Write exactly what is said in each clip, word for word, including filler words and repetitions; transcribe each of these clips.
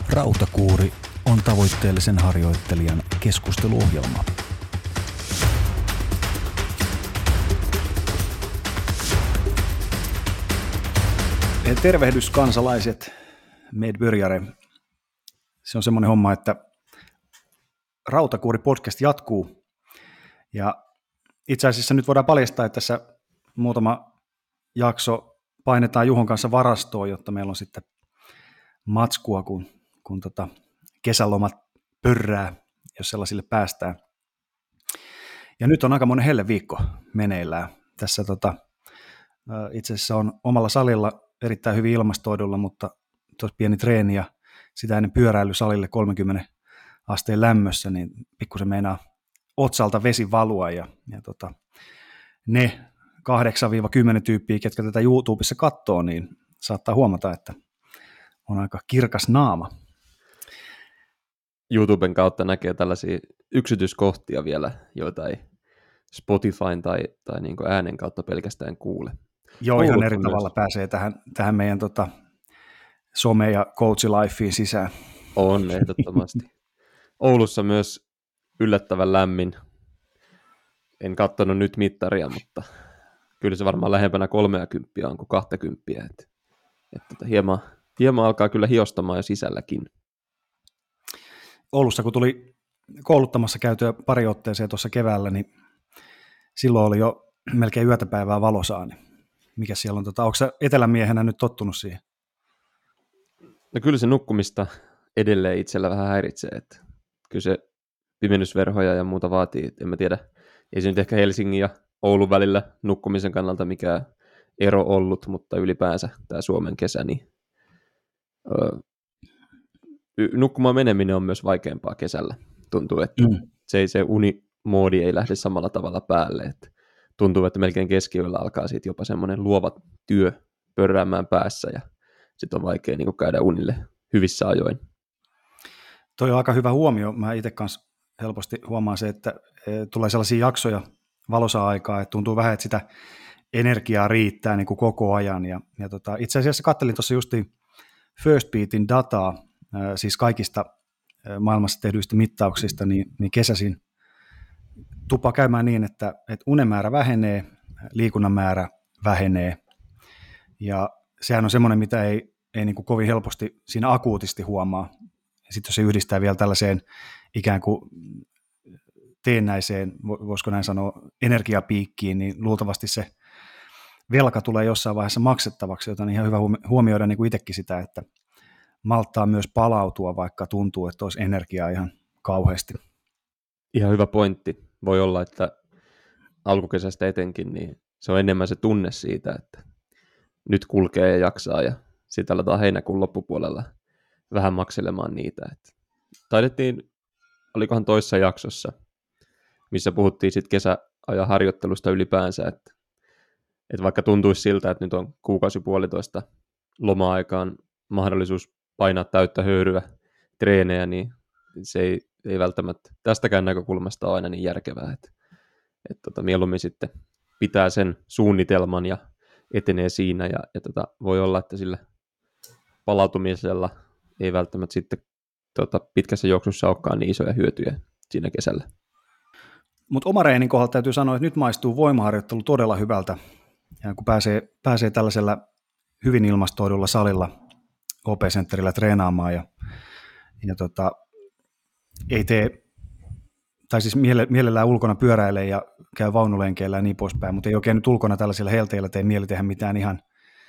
Rautakuuri on tavoitteellisen harjoittelijan keskusteluohjelma. Tervehdys kansalaiset, med börjare. Se on semmoinen homma, että Rautakuuri podcast jatkuu. Ja itse asiassa nyt voidaan paljastaa, että tässä muutama jakso painetaan Juhon kanssa varastoon, jotta meillä on sitten matskua, kun, kun tota kesälomat pörrää, jos sellaisille päästään. Ja nyt on aikamoinen helleviikko meneillään. Tässä tota, itse asiassa on omalla salilla erittäin hyvin ilmastoidulla, mutta tuossa pieni treeni ja sitä ennen pyöräily salille kolmekymmentä asteen lämmössä, niin pikkusen meinaa otsalta vesi valua. Ja, ja tota, ne kahdeksan kymmenen tyyppiä, ketkä tätä YouTubessa katsoo, niin saattaa huomata, että on aika kirkas naama. YouTuben kautta näkee tällaisia yksityiskohtia vielä, joita ei Spotifyn tai, tai niin kuin äänen kautta pelkästään kuule. Joo, ihan eri tavalla myös pääsee tähän, tähän meidän tota, some- ja coach-lifeen sisään. On, ehdottomasti. Oulussa myös yllättävän lämmin. En katsonut nyt mittaria, mutta kyllä se varmaan lähempänä kolmeakymppiä on kuin kahtakymppiä. Että, että hieman, hieman alkaa kyllä hiostamaan jo sisälläkin. Oulussa, kun tuli kouluttamassa käytyä pari otteeseen tuossa keväällä, niin silloin oli jo melkein yötä päivää valosaa. Niin mikä siellä on? Tota, onko sä etelämiehenä nyt tottunut siihen? No kyllä se nukkumista edelleen itsellä vähän häiritsee. Että kyllä se pimennysverhoja ja muuta vaatii. En mä tiedä, ei se nyt ehkä Helsingin ja Oulun välillä nukkumisen kannalta mikään ero ollut, mutta ylipäänsä tämä Suomen kesä, niin öö, nukkumaan meneminen on myös vaikeampaa kesällä. Tuntuu, että mm. se, ei, se unimoodi ei lähde samalla tavalla päälle. Että tuntuu, että melkein keskiyöllä alkaa siitä jopa semmoinen luova työ pörräämään päässä ja sitten on vaikea niin kuin käydä unille hyvissä ajoin. Toi on aika hyvä huomio. Mä itse kanssa helposti huomaan se, että tulee sellaisia jaksoja valosa-aikaa, että tuntuu vähän, että sitä energiaa riittää niin kuin koko ajan. Ja, ja tota, itse asiassa katselin tuossa justiin First Beatin dataa, siis kaikista maailmassa tehdyistä mittauksista, niin, niin kesäisin tuppaa käymään niin, että, että unen määrä vähenee, liikunnan määrä vähenee. Ja sehän on semmoinen, mitä ei, ei niin kuin kovin helposti siinä akuutisti huomaa. Sitten jos se yhdistää vielä tällaiseen ikään kuin teennäiseen, voisiko näin sanoa, energiapiikkiin, niin luultavasti se velka tulee jossain vaiheessa maksettavaksi, joten on ihan hyvä huomioida niin kuin itsekin sitä, että malttaa myös palautua, vaikka tuntuu, että olisi energiaa ihan kauheasti. Ihan hyvä pointti. Voi olla, että alkukesästä etenkin, niin se on enemmän se tunne siitä, että nyt kulkee ja jaksaa, ja sitten aletaan heinäkuun loppupuolella vähän makselemaan niitä. Että taidettiin, olikohan toissa jaksossa, missä puhuttiin sitten kesäajan harjoittelusta ylipäänsä, että, että vaikka tuntuisi siltä, että nyt on kuukausi puolitoista loma-aikaan mahdollisuus painaa täyttä höyryä treenejä, niin se ei, ei välttämättä tästäkään näkökulmasta ole aina niin järkevää, että, että tota, mieluummin sitten pitää sen suunnitelman ja etenee siinä, ja, ja tota, voi olla, että sillä palautumisella ei välttämättä sitten tota, pitkässä juoksussa olekaan niin isoja hyötyjä siinä kesällä. Mutta oma reenin kohdalla täytyy sanoa, että nyt maistuu voimaharjoittelu todella hyvältä, ja kun pääsee, pääsee tällaisella hyvin ilmastoidulla salilla O P-sentterillä treenaamaan, ja, ja tota, ei tee, tai siis mielellään ulkona pyöräilee ja käy vaunulenkeillä ja niin poispäin, mutta ei oikein nyt ulkona tällaisilla helteillä tee mieli tehdä mitään ihan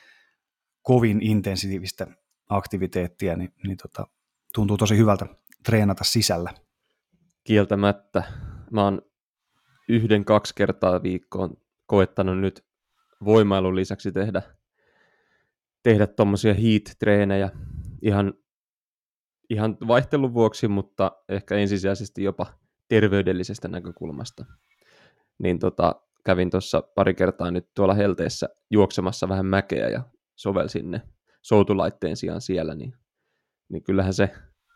kovin intensiivistä aktiviteettia, niin, niin tota, tuntuu tosi hyvältä treenata sisällä. Kieltämättä. Mä oon yhden, kaksi kertaa viikkoon koettanut nyt voimailun lisäksi tehdä tehdä tommosia heat-treenejä ihan, ihan vaihtelun vuoksi, mutta ehkä ensisijaisesti jopa terveydellisestä näkökulmasta. Niin tota, kävin tuossa pari kertaa nyt tuolla helteessä juoksemassa vähän mäkeä ja sovelsin ne soutulaitteen sijaan siellä, niin, niin kyllähän se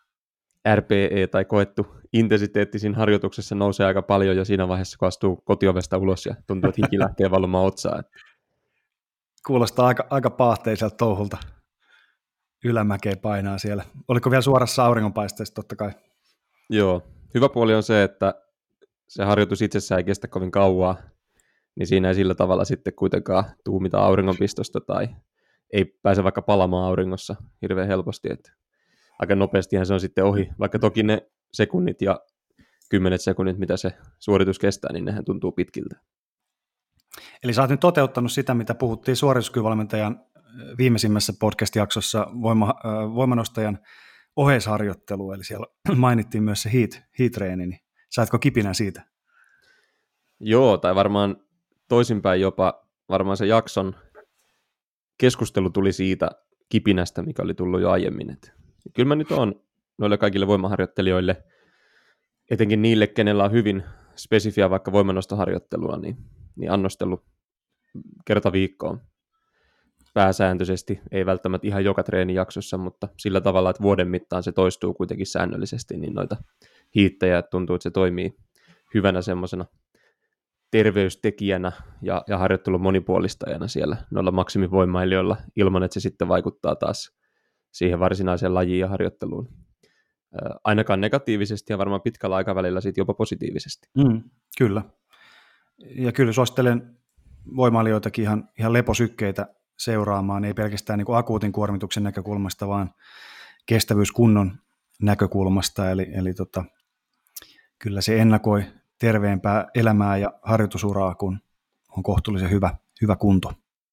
R P E tai koettu intensiteetti siinä harjoituksessa nousee aika paljon jo siinä vaiheessa, kun astuu kotiovesta ulos ja tuntuu, että hiki lähtee valumaan otsaan. Kuulostaa aika, aika paahteiselta touhulta. ylämäkeä painaa siellä. Oliko vielä suorassa auringonpaisteessa totta kai? Joo. Hyvä puoli on se, että se harjoitus itsessään ei kestä kovin kauaa, niin siinä ei sillä tavalla sitten kuitenkaan tuu mitään auringonpistosta tai ei pääse vaikka palamaan auringossa hirveän helposti, että aika nopeastihan se on sitten ohi, vaikka toki ne sekunnit ja kymmenet sekunnit, mitä se suoritus kestää, niin nehän tuntuu pitkiltä. Eli sä oot nyt toteuttanut sitä, mitä puhuttiin suorituskyvyvalmentajan viimeisimmässä podcast-jaksossa voima, voimanostajan oheisharjoittelu, eli siellä mainittiin myös se heat, heat-treeni, niin saatko kipinä siitä? Joo, tai varmaan toisinpäin jopa, varmaan se jakson keskustelu tuli siitä kipinästä, mikä oli tullut jo aiemmin. Et kyllä mä nyt oon noille kaikille voimaharjoittelijoille, etenkin niille, kenellä on hyvin spesifiä vaikka voimanostoharjoittelua, niin, niin annostellut kerta viikkoon pääsääntöisesti, ei välttämättä ihan joka treenijaksossa, mutta sillä tavalla, että vuoden mittaan se toistuu kuitenkin säännöllisesti, niin noita hiittejä tuntuu, että se toimii hyvänä semmoisena terveystekijänä ja, ja harjoittelun monipuolistajana siellä noilla maksimivoimailijoilla, ilman että se sitten vaikuttaa taas siihen varsinaiseen lajiin ja harjoitteluun. Ää, ainakaan negatiivisesti ja varmaan pitkällä aikavälillä sitten jopa positiivisesti. Mm, kyllä. Ja kyllä suosittelen voimailijoitakin ihan, ihan leposykkeitä seuraamaan, ei pelkästään niin kuin akuutin kuormituksen näkökulmasta, vaan kestävyyskunnon näkökulmasta. Eli, eli tota, kyllä se ennakoi terveempää elämää ja harjoitusuraa, kun on kohtuullisen hyvä, hyvä kunto.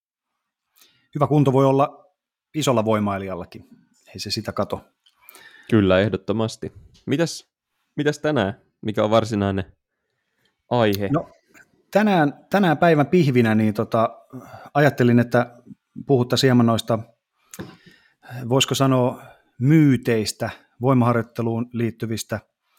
Hyvä kunto voi olla isolla voimailijallakin, ei se sitä kato. Kyllä, ehdottomasti. Mitäs, mitäs tänään? Mikä on varsinainen aihe? No, tänään, tänään päivän pihvinä niin tota, ajattelin, että puhuttaisiin hieman noista, voisiko sanoa, myyteistä, voimaharjoitteluun liittyvistä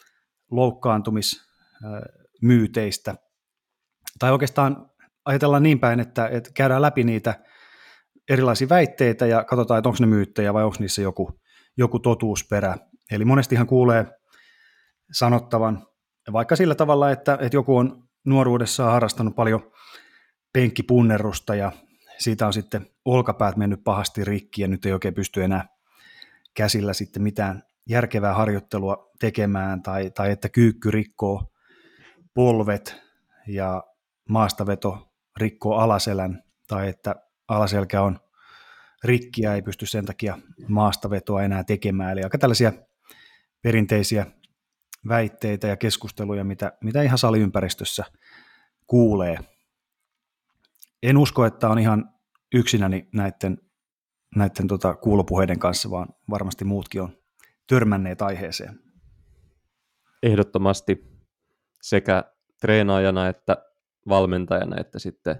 loukkaantumismyyteistä. Tai oikeastaan ajatellaan niin päin, että, että käydään läpi niitä erilaisia väitteitä ja katsotaan, että onko ne myyttejä vai onko niissä joku, joku totuusperä. Eli monestihan kuulee sanottavan, vaikka sillä tavalla, että, että joku on nuoruudessaan harrastanut paljon penkkipunnerusta ja siitä on sitten olkapäät mennyt pahasti rikki ja nyt ei oikein pysty enää käsillä sitten mitään järkevää harjoittelua tekemään tai, tai että kyykky rikkoo polvet ja maastaveto rikkoo alaselän tai että alaselkä on rikki ja ei pysty sen takia maastavetoa enää tekemään. Eli aika tällaisia perinteisiä väitteitä ja keskusteluja, mitä, mitä ihan saliympäristössä kuulee. En usko, että on ihan yksinäni näiden, näiden tota kuulopuheiden kanssa, vaan varmasti muutkin on törmänneet aiheeseen. Ehdottomasti sekä treenaajana että valmentajana, että sitten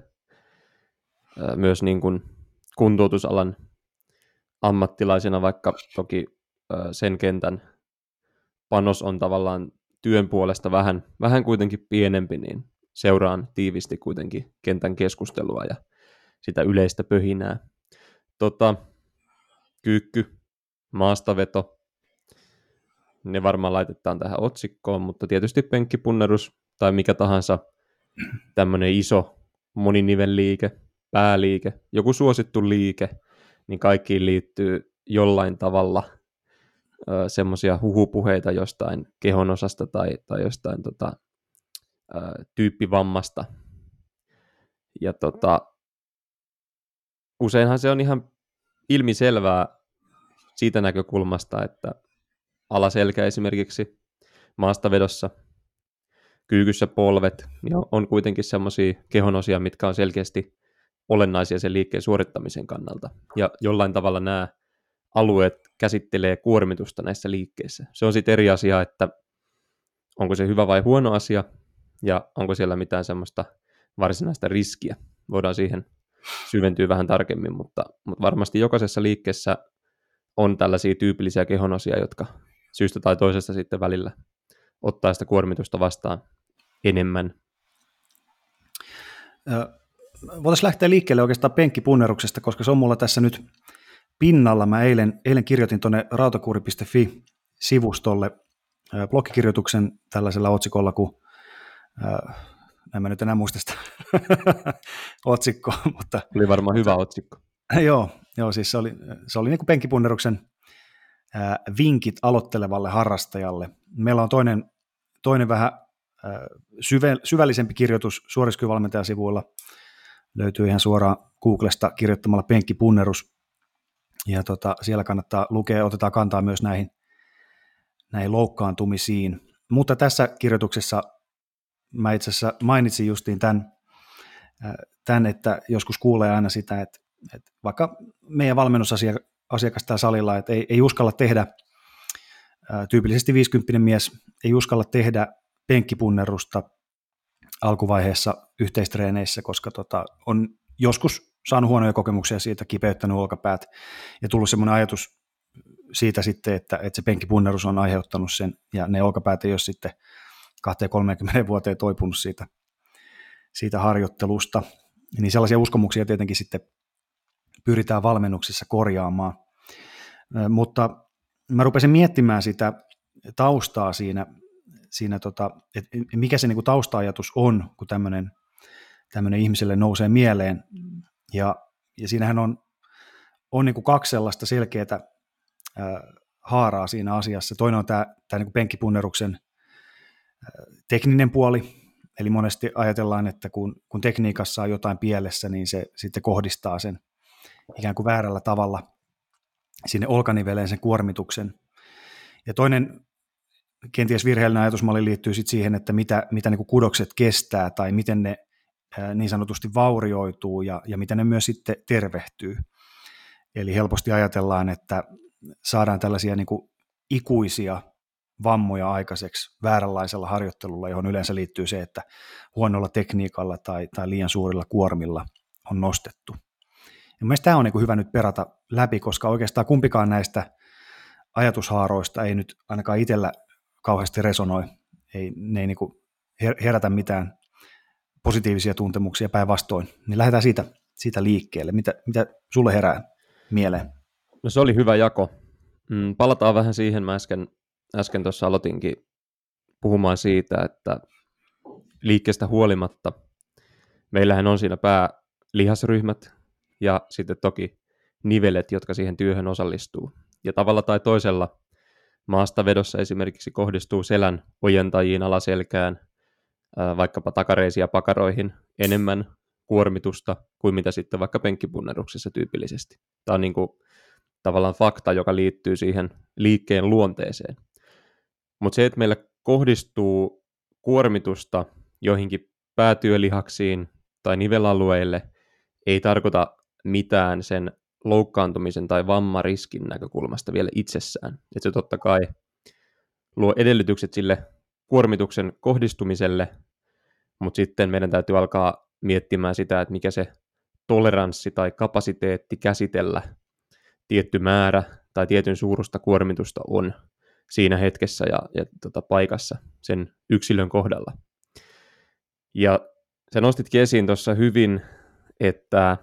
myös niin kuin kuntoutusalan ammattilaisena, vaikka toki sen kentän panos on tavallaan työn puolesta vähän, vähän kuitenkin pienempi, niin seuraan tiivisti kuitenkin kentän keskustelua ja sitä yleistä pöhinää. Tota, kyykky, maastaveto, ne varmaan laitetaan tähän otsikkoon, mutta tietysti penkkipunnerus tai mikä tahansa tämmöinen iso moninivelliike, pääliike, joku suosittu liike, niin kaikkiin liittyy jollain tavalla semmoisia huhupuheita jostain kehonosasta tai, tai jostain tota, ä, tyyppivammasta. Ja tota, useinhan se on ihan ilmiselvää siitä näkökulmasta, että alaselkä esimerkiksi maastavedossa, kyykyssä polvet, niin on kuitenkin semmoisia kehonosia, mitkä on selkeästi olennaisia sen liikkeen suorittamisen kannalta. Ja jollain tavalla nämä alueet käsittelee kuormitusta näissä liikkeissä. Se on sitten eri asia, että onko se hyvä vai huono asia, ja onko siellä mitään semmoista varsinaista riskiä. Voidaan siihen syventyä vähän tarkemmin, mutta, mutta varmasti jokaisessa liikkeessä on tällaisia tyypillisiä kehonosia, jotka syystä tai toisesta sitten välillä ottaa sitä kuormitusta vastaan enemmän. Voitaisiin lähteä liikkeelle oikeastaan penkkipunneruksesta, koska se on mulla tässä nyt pinnalla. Mä eilen, eilen kirjoitin tuonne rautakuuri piste fi-sivustolle blogikirjoituksen tällaisella otsikolla, kun en mä nyt enää muista sitä otsikkoa. Mutta, oli varmaan hyvä otsikko. Joo, joo siis se oli, se oli niin kuin penkkipunneruksen ää, vinkit aloittelevalle harrastajalle. Meillä on toinen, toinen vähän ää, syve, syvällisempi kirjoitus suorituskykyvalmentajasivuilla. Löytyy ihan suoraan Googlesta kirjoittamalla penkkipunnerus. Ja tota, siellä kannattaa lukea, otetaan kantaa myös näihin, näihin loukkaantumisiin. Mutta tässä kirjoituksessa mä itse asiassa mainitsin justiin tämän, tämän, että joskus kuulee aina sitä, että, että vaikka meidän valmennusasiakas täällä salilla, että ei, ei uskalla tehdä, tyypillisesti viisikymppinen mies ei uskalla tehdä penkkipunnerusta alkuvaiheessa yhteistreeneissä, koska tota, on joskus saanut huonoja kokemuksia siitä, kipeyttänyt olkapäät ja tullut semmoinen ajatus siitä sitten, että, että se penkkipunnerus on aiheuttanut sen ja ne olkapäät ei ole sitten kaksikymmentä kolmekymmentä vuoteen toipunut siitä, siitä harjoittelusta. Niin sellaisia uskomuksia tietenkin sitten pyritään valmennuksissa korjaamaan. Mutta mä rupesin miettimään sitä taustaa siinä, siinä tota, että mikä se niinku tausta-ajatus on, kun tämmöinen tämmöinen ihmiselle nousee mieleen. Ja, ja siinähän on, on niinku kaksi sellaista selkeää ää, haaraa siinä asiassa. Toinen on tämä, tämä niinku penkkipunneruksen ää, tekninen puoli, eli monesti ajatellaan, että kun, kun tekniikassa on jotain pielessä, niin se sitten kohdistaa sen ikään kuin väärällä tavalla sinne olkaniveleen sen kuormituksen. Ja toinen kenties virheellinen ajatusmalli liittyy sitten siihen, että mitä, mitä niin kuin kudokset kestää tai miten ne ää, niin sanotusti vaurioituu ja, ja miten ne myös sitten tervehtyy. Eli helposti ajatellaan, että saadaan tällaisia niin kuin ikuisia vammoja aikaiseksi vääränlaisella harjoittelulla, johon yleensä liittyy se, että huonolla tekniikalla tai, tai liian suurilla kuormilla on nostettu. Ja mielestäni tämä on niin kuin hyvä nyt perata läpi, koska oikeastaan kumpikaan näistä ajatushaaroista ei nyt ainakaan itsellä kauheasti resonoi. Ei, ne ei niin kuin herätä mitään positiivisia tuntemuksia päinvastoin. Niin lähdetään siitä, siitä liikkeelle. Mitä, mitä sulle herää mieleen? No se oli hyvä jako. Mm, palataan vähän siihen, mä äsken, äsken tuossa aloitinkin puhumaan siitä, että liikkeestä huolimatta meillähän on siinä päälihasryhmät ja sitten toki nivelet, jotka siihen työhön osallistuu. Ja tavalla tai toisella maastavedossa esimerkiksi kohdistuu selän ojentajiin alaselkään, vaikkapa takareisiin ja pakaroihin enemmän kuormitusta kuin mitä sitten vaikka penkkipunneruksessa tyypillisesti. Tämä on niin kuin tavallaan fakta, joka liittyy siihen liikkeen luonteeseen. Mutta se, että meillä kohdistuu kuormitusta joihinkin päätyölihaksiin tai nivelalueille, ei tarkoita mitään sen loukkaantumisen tai vammariskin näkökulmasta vielä itsessään. Että se totta kai luo edellytykset sille kuormituksen kohdistumiselle, mutta sitten meidän täytyy alkaa miettimään sitä, että mikä se toleranssi tai kapasiteetti käsitellä tietty määrä tai tietyn suurusta kuormitusta on siinä hetkessä ja, ja tota, paikassa sen yksilön kohdalla. Ja sä nostitkin esiin tuossa hyvin, että,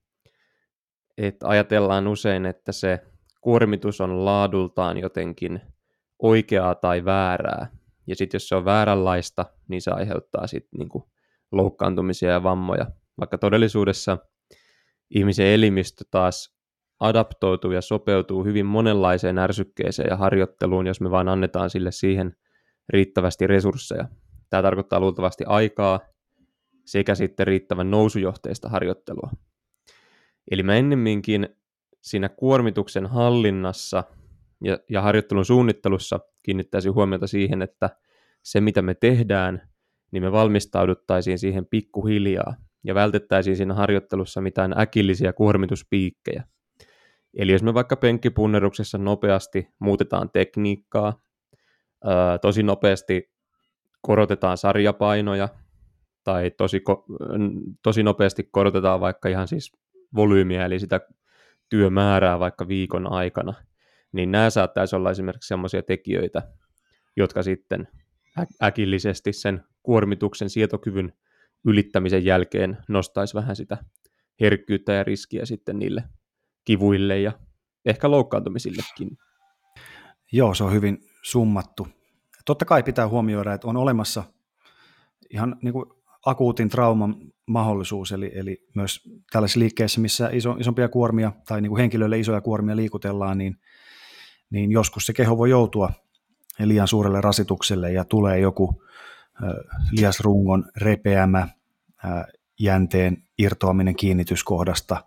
että ajatellaan usein, että se kuormitus on laadultaan jotenkin oikeaa tai väärää. Ja sitten jos se on vääränlaista, niin se aiheuttaa sitten niinku loukkaantumisia ja vammoja. Vaikka todellisuudessa ihmisen elimistö taas adaptoituu ja sopeutuu hyvin monenlaiseen ärsykkeeseen ja harjoitteluun, jos me vaan annetaan sille siihen riittävästi resursseja. Tämä tarkoittaa luultavasti aikaa sekä sitten riittävän nousujohteista harjoittelua. Eli mä ennemminkin siinä kuormituksen hallinnassa ja, ja harjoittelun suunnittelussa kiinnittäisin huomiota siihen, että se mitä me tehdään, niin me valmistauduttaisiin siihen pikkuhiljaa ja vältettäisiin siinä harjoittelussa mitään äkillisiä kuormituspiikkejä. Eli jos me vaikka penkkipunneruksessa nopeasti muutetaan tekniikkaa, ää, tosi nopeasti korotetaan sarjapainoja tai tosi, tosi nopeasti korotetaan vaikka ihan siis volyymiä, eli sitä työmäärää vaikka viikon aikana, niin nämä saattaisi olla esimerkiksi sellaisia tekijöitä, jotka sitten äkillisesti sen kuormituksen sietokyvyn ylittämisen jälkeen nostaisi vähän sitä herkkyyttä ja riskiä sitten niille kivuille ja ehkä loukkaantumisillekin. Joo, se on hyvin summattu. Totta kai pitää huomioida, että on olemassa ihan niin kuin akuutin trauman mahdollisuus, eli, eli myös tällaisissa liikkeissä, missä iso, isompia kuormia tai niin kuin henkilöille isoja kuormia liikutellaan, niin niin joskus se keho voi joutua liian suurelle rasitukselle ja tulee joku lihasrungon repeämä, jänteen irtoaminen kiinnityskohdasta,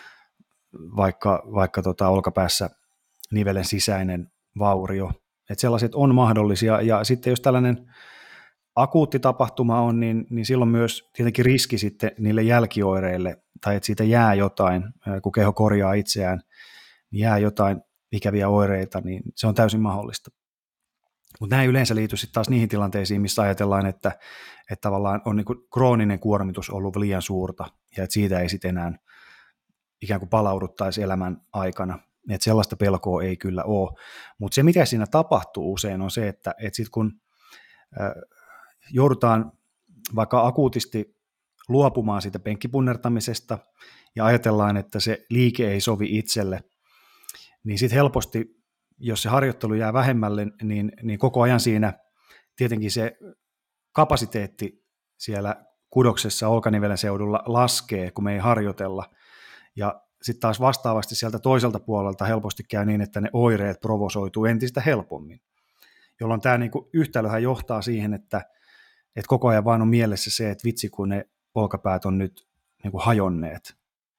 vaikka, vaikka tota olkapäässä nivelen sisäinen vaurio. Et sellaiset on mahdollisia, ja sitten jos tällainen akuutti tapahtuma on, niin, niin silloin myös tietenkin riski sitten niille jälkioireille, tai että siitä jää jotain, kun keho korjaa itseään, niin jää jotain ikäviä oireita, niin se on täysin mahdollista. Mutta nämä ei yleensä liity sitten taas niihin tilanteisiin, missä ajatellaan, että, että tavallaan on niin kuin krooninen kuormitus ollut liian suurta, ja että siitä ei sitten enää ikään kuin palauduttaisi elämän aikana. Että sellaista pelkoa ei kyllä ole. Mutta se, mitä siinä tapahtuu usein, on se, että, että sitten kun äh, joudutaan vaikka akuutisti luopumaan siitä penkkipunnertamisesta ja ajatellaan, että se liike ei sovi itselle, niin sitten helposti, jos se harjoittelu jää vähemmälle, niin, niin koko ajan siinä tietenkin se kapasiteetti siellä kudoksessa olkanivelen seudulla laskee, kun me ei harjoitella. Ja sitten taas vastaavasti sieltä toiselta puolelta helposti käy niin, että ne oireet provosoituu entistä helpommin, jolloin tämä niinku yhtälöhän johtaa siihen, että, että koko ajan vaan on mielessä se, että vitsi kun ne olkapäät on nyt niinku hajonneet.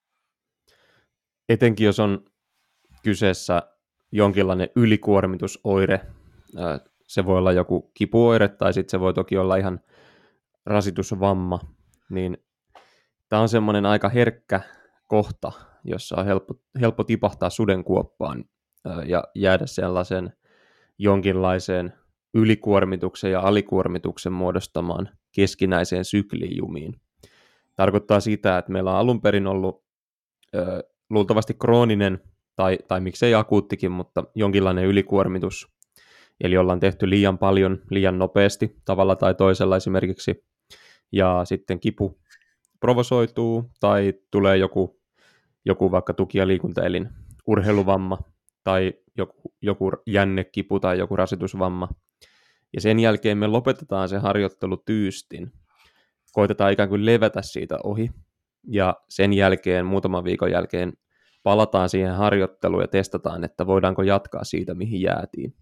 Etenkin jos on kyseessä jonkinlainen ylikuormitusoire, se voi olla joku kipuoire tai sitten se voi toki olla ihan rasitusvamma, niin tämä on semmoinen aika herkkä kohta, jossa on helppo, helppo tipahtaa sudenkuoppaan ja jäädä sellaisen jonkinlaiseen ylikuormituksen ja alikuormituksen muodostamaan keskinäiseen sykliin jumiin. Tarkoittaa sitä, että meillä on alun perin ollut ö, luultavasti krooninen tai, tai miksei akuuttikin, mutta jonkinlainen ylikuormitus, eli ollaan tehty liian paljon, liian nopeasti tavalla tai toisella esimerkiksi, ja sitten kipu provosoituu tai tulee joku, joku vaikka tuki- ja liikuntaelin urheiluvamma tai joku, joku jännekipu tai joku rasitusvamma. Ja sen jälkeen me lopetetaan se harjoittelu tyystin. Koitetaan ikään kuin levätä siitä ohi. Ja sen jälkeen, muutaman viikon jälkeen, palataan siihen harjoitteluun ja testataan, että voidaanko jatkaa siitä, mihin jäätiin.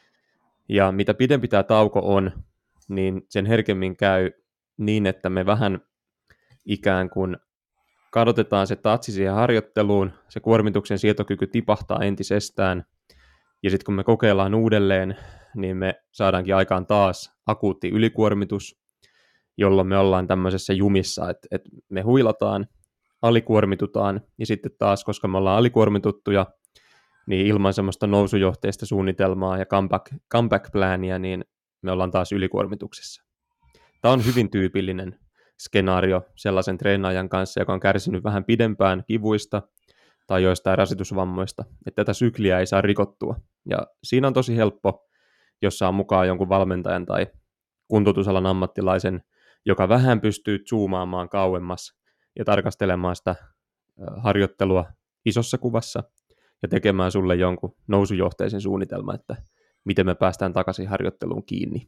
Ja mitä pidempi tämä tauko on, niin sen herkemmin käy niin, että me vähän ikään kuin kadotetaan se tatsi siihen harjoitteluun, se kuormituksen sietokyky tipahtaa entisestään, ja sitten kun me kokeillaan uudelleen, niin me saadaankin aikaan taas akuutti ylikuormitus, jolloin me ollaan tämmöisessä jumissa, että, että me huilataan, alikuormitutaan, ja sitten taas, koska me ollaan alikuormituttuja, niin ilman semmoista nousujohteista suunnitelmaa ja comeback, comeback-plania, niin me ollaan taas ylikuormituksessa. Tämä on hyvin tyypillinen skenaario sellaisen treenaajan kanssa, joka on kärsinyt vähän pidempään kivuista tai joistain rasitusvammoista, että tätä sykliä ei saa rikottua. Ja siinä on tosi helppo, jos saa mukaan jonkun valmentajan tai kuntoutusalan ammattilaisen, joka vähän pystyy zoomaamaan kauemmas ja tarkastelemaan sitä harjoittelua isossa kuvassa ja tekemään sulle jonkun nousujohteisen suunnitelman, että miten me päästään takaisin harjoitteluun kiinni.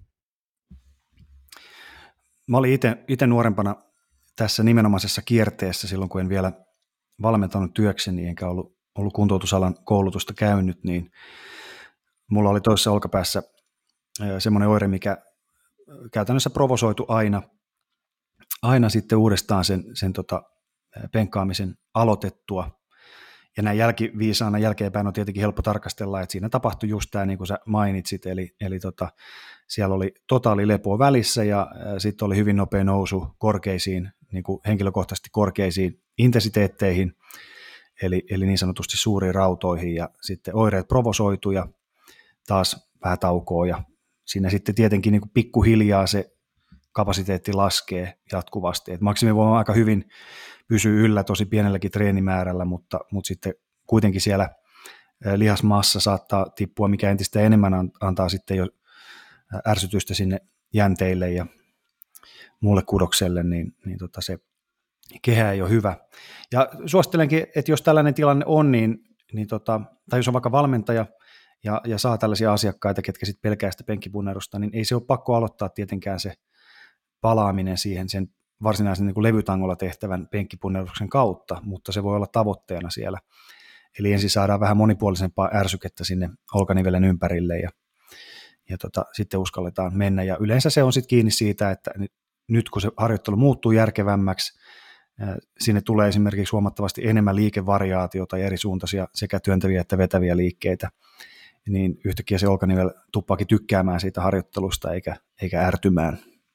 Mä olin itse nuorempana tässä nimenomaisessa kierteessä silloin, kun en vielä valmentanut työkseni, enkä ollut, ollut kuntoutusalan koulutusta käynyt, niin mulla oli toisessa olkapäässä semmoinen oire, mikä käytännössä provosoitu aina, aina sitten uudestaan sen, sen tota, penkkaamisen aloitettua. Ja näin jälkiviisaana jälkeenpäin on tietenkin helppo tarkastella, että siinä tapahtui just tämä, niin kuin sä mainitsit, eli, eli tota, siellä oli totaali lepoa välissä ja sitten oli hyvin nopea nousu korkeisiin, niin kuin henkilökohtaisesti korkeisiin intensiteetteihin, eli, eli niin sanotusti suuriin rautoihin, ja sitten oireet provosoitu ja taas vähän taukoa, ja siinä sitten tietenkin niin kuin pikkuhiljaa se kapasiteetti laskee jatkuvasti, että maksimivoima aika hyvin pysyy yllä tosi pienelläkin treenimäärällä, mutta, mutta sitten kuitenkin siellä lihasmassa saattaa tippua, mikä entistä enemmän antaa sitten jo ärsytystä sinne jänteille ja muulle kudokselle, niin, niin tota se kehä ei ole hyvä. Ja suosittelenkin, että jos tällainen tilanne on, niin, niin tota, tai jos on vaikka valmentaja ja, ja saa tällaisia asiakkaita, ketkä sitten pelkää sitä penkkipunnerusta, niin ei se ole pakko aloittaa tietenkään se palaaminen siihen sen varsinaisen niin kuin levytangolla tehtävän penkkipunneruksen kautta, mutta se voi olla tavoitteena siellä. Eli ensin saadaan vähän monipuolisempaa ärsykettä sinne olkanivelen ympärille ja, ja tota, sitten uskalletaan mennä. Ja yleensä se on sitten kiinni siitä, että nyt kun se harjoittelu muuttuu järkevämmäksi, sinne tulee esimerkiksi huomattavasti enemmän liikevariaatiota ja eri suuntaisia sekä työntäviä että vetäviä liikkeitä, niin yhtäkkiä se olkanivel tuppaakin tykkäämään siitä harjoittelusta eikä, eikä ärtymään.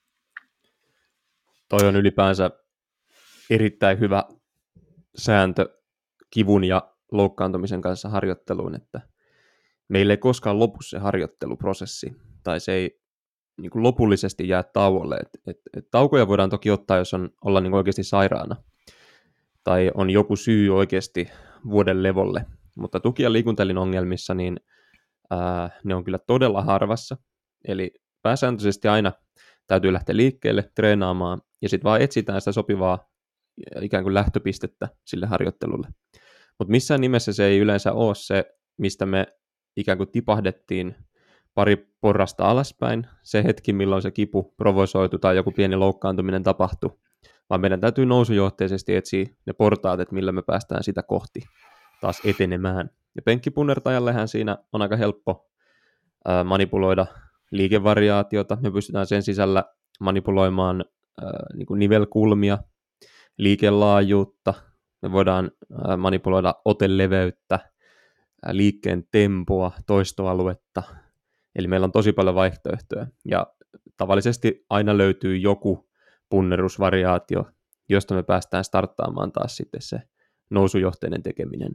Toi on ylipäänsä erittäin hyvä sääntö kivun ja loukkaantumisen kanssa harjoitteluun, että meillä ei koskaan lopu se harjoitteluprosessi, tai se ei niin kuin lopullisesti jää tauolle. Et, et, et taukoja voidaan toki ottaa, jos on, ollaan niin oikeasti sairaana, tai on joku syy oikeasti vuoden levolle, mutta tuki- ja liikuntaelin ongelmissa niin, ää, ne on kyllä todella harvassa, eli pääsääntöisesti aina täytyy lähteä liikkeelle, treenaamaan, ja sitten vaan etsitään sitä sopivaa ikään kuin lähtöpistettä sille harjoittelulle. Mutta missään nimessä se ei yleensä ole se, mistä me ikään kuin tipahdettiin pari porrasta alaspäin, se hetki, milloin se kipu provosoitu tai joku pieni loukkaantuminen tapahtui, vaan meidän täytyy nousujohteisesti etsiä ne portaat, että millä me päästään sitä kohti taas etenemään. Ja penkkipunnertajallehän siinä on aika helppo ää, manipuloida liikevariaatiota. Me pystytään sen sisällä manipuloimaan ää, niin kuin nivelkulmia, liikelaajuutta, me voidaan ää, manipuloida oteleveyttä, ää, liikkeen tempoa, toistoaluetta, eli meillä on tosi paljon vaihtoehtoja, ja tavallisesti aina löytyy joku punnerusvariaatio, josta me päästään starttaamaan taas sitten se nousujohteinen tekeminen.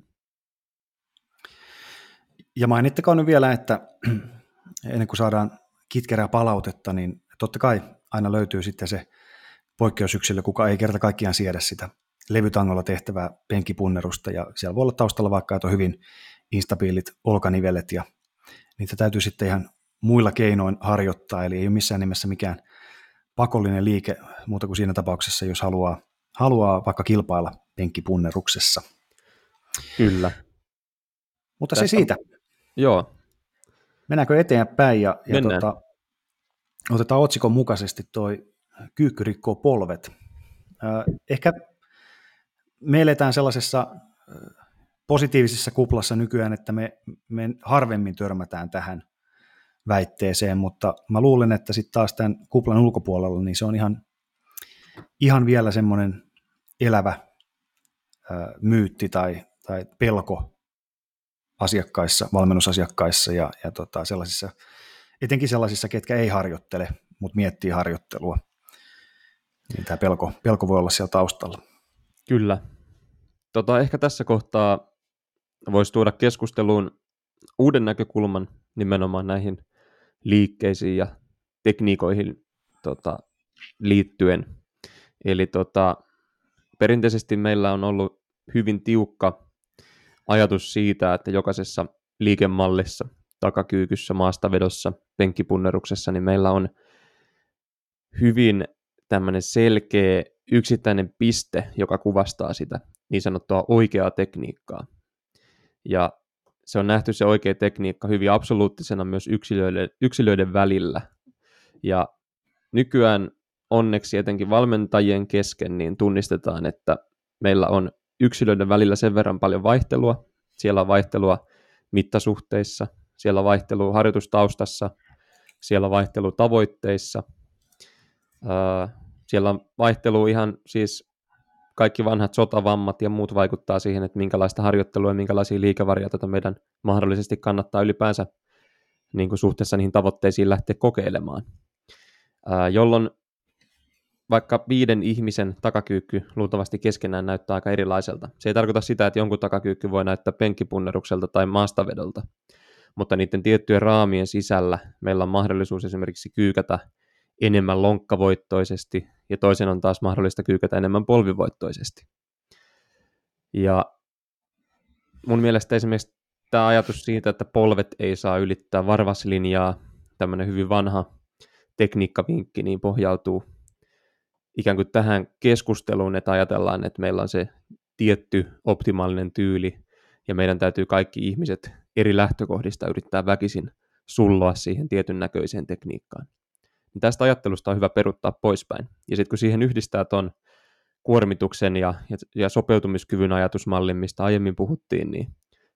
Ja mainittakoon nyt vielä, että ennen kuin saadaan kitkerää palautetta, niin totta kai aina löytyy sitten se poikkeusyksilö, kuka ei kerta kaikkiaan siedä sitä levytangolla tehtävää penkkipunnerusta, ja siellä voi olla taustalla vaikka, että on hyvin instabiilit olkanivelet, ja niitä täytyy sitten ihan muilla keinoin harjoittaa, eli ei ole missään nimessä mikään pakollinen liike muuta kuin siinä tapauksessa, jos haluaa, haluaa vaikka kilpailla penkkipunneruksessa. Kyllä. Mutta Tästä... se siitä. Joo. Mennäänkö eteenpäin, ja, ja tota, otetaan otsikon mukaisesti toi kyykky rikkoo polvet. Ehkä me eletään sellaisessa positiivisessa kuplassa nykyään, että me, me harvemmin törmätään tähän väitteeseen, mutta mä luulen, että sitten taas tämän kuplan ulkopuolella, niin se on ihan, ihan vielä semmoinen elävä ää, myytti tai, tai pelko asiakkaissa, valmennusasiakkaissa ja, ja tota, sellaisissa, etenkin sellaisissa, ketkä ei harjoittele, mutta miettii harjoittelua. Niin tämä pelko, pelko voi olla siellä taustalla. Kyllä. Tota, ehkä tässä kohtaa voisi tuoda keskusteluun uuden näkökulman nimenomaan näihin liikkeisiin ja tekniikoihin tota, liittyen. Eli tota, perinteisesti meillä on ollut hyvin tiukka ajatus siitä, että jokaisessa liikemallissa, takakyykyssä, maastavedossa, penkkipunneruksessa, niin meillä on hyvin tämmöinen selkeä yksittäinen piste, joka kuvastaa sitä niin sanottua oikeaa tekniikkaa. Ja se on nähty se oikea tekniikka hyvin absoluuttisena myös yksilöiden, yksilöiden välillä. Ja nykyään onneksi etenkin valmentajien kesken niin tunnistetaan, että meillä on yksilöiden välillä sen verran paljon vaihtelua. Siellä on vaihtelua mittasuhteissa, siellä on vaihtelua harjoitustaustassa, siellä on vaihtelua tavoitteissa, siellä on vaihtelua ihan siis kaikki vanhat sotavammat ja muut vaikuttaa siihen, että minkälaista harjoittelua ja minkälaisia liikevariaatioita meidän mahdollisesti kannattaa ylipäänsä niin kuin suhteessa niihin tavoitteisiin lähteä kokeilemaan. Ää, jolloin vaikka viiden ihmisen takakyykky luultavasti keskenään näyttää aika erilaiselta. Se ei tarkoita sitä, että jonkun takakyykky voi näyttää penkkipunnerukselta tai maastavedolta, mutta niiden tiettyjen raamien sisällä meillä on mahdollisuus esimerkiksi kyykätä enemmän lonkkavoittoisesti, ja toisen on taas mahdollista kyykätä enemmän polvivoittoisesti. Ja mun mielestä esimerkiksi tämä ajatus siitä, että polvet ei saa ylittää varvaslinjaa, tämmöinen hyvin vanha tekniikkavinkki, niin pohjautuu ikään kuin tähän keskusteluun, että ajatellaan, että meillä on se tietty optimaalinen tyyli, ja meidän täytyy kaikki ihmiset eri lähtökohdista yrittää väkisin sulloa siihen tietyn näköiseen tekniikkaan. Tästä ajattelusta on hyvä peruttaa poispäin. Ja sitten kun siihen yhdistää tuon kuormituksen ja, ja, ja sopeutumiskyvyn ajatusmallin, mistä aiemmin puhuttiin, niin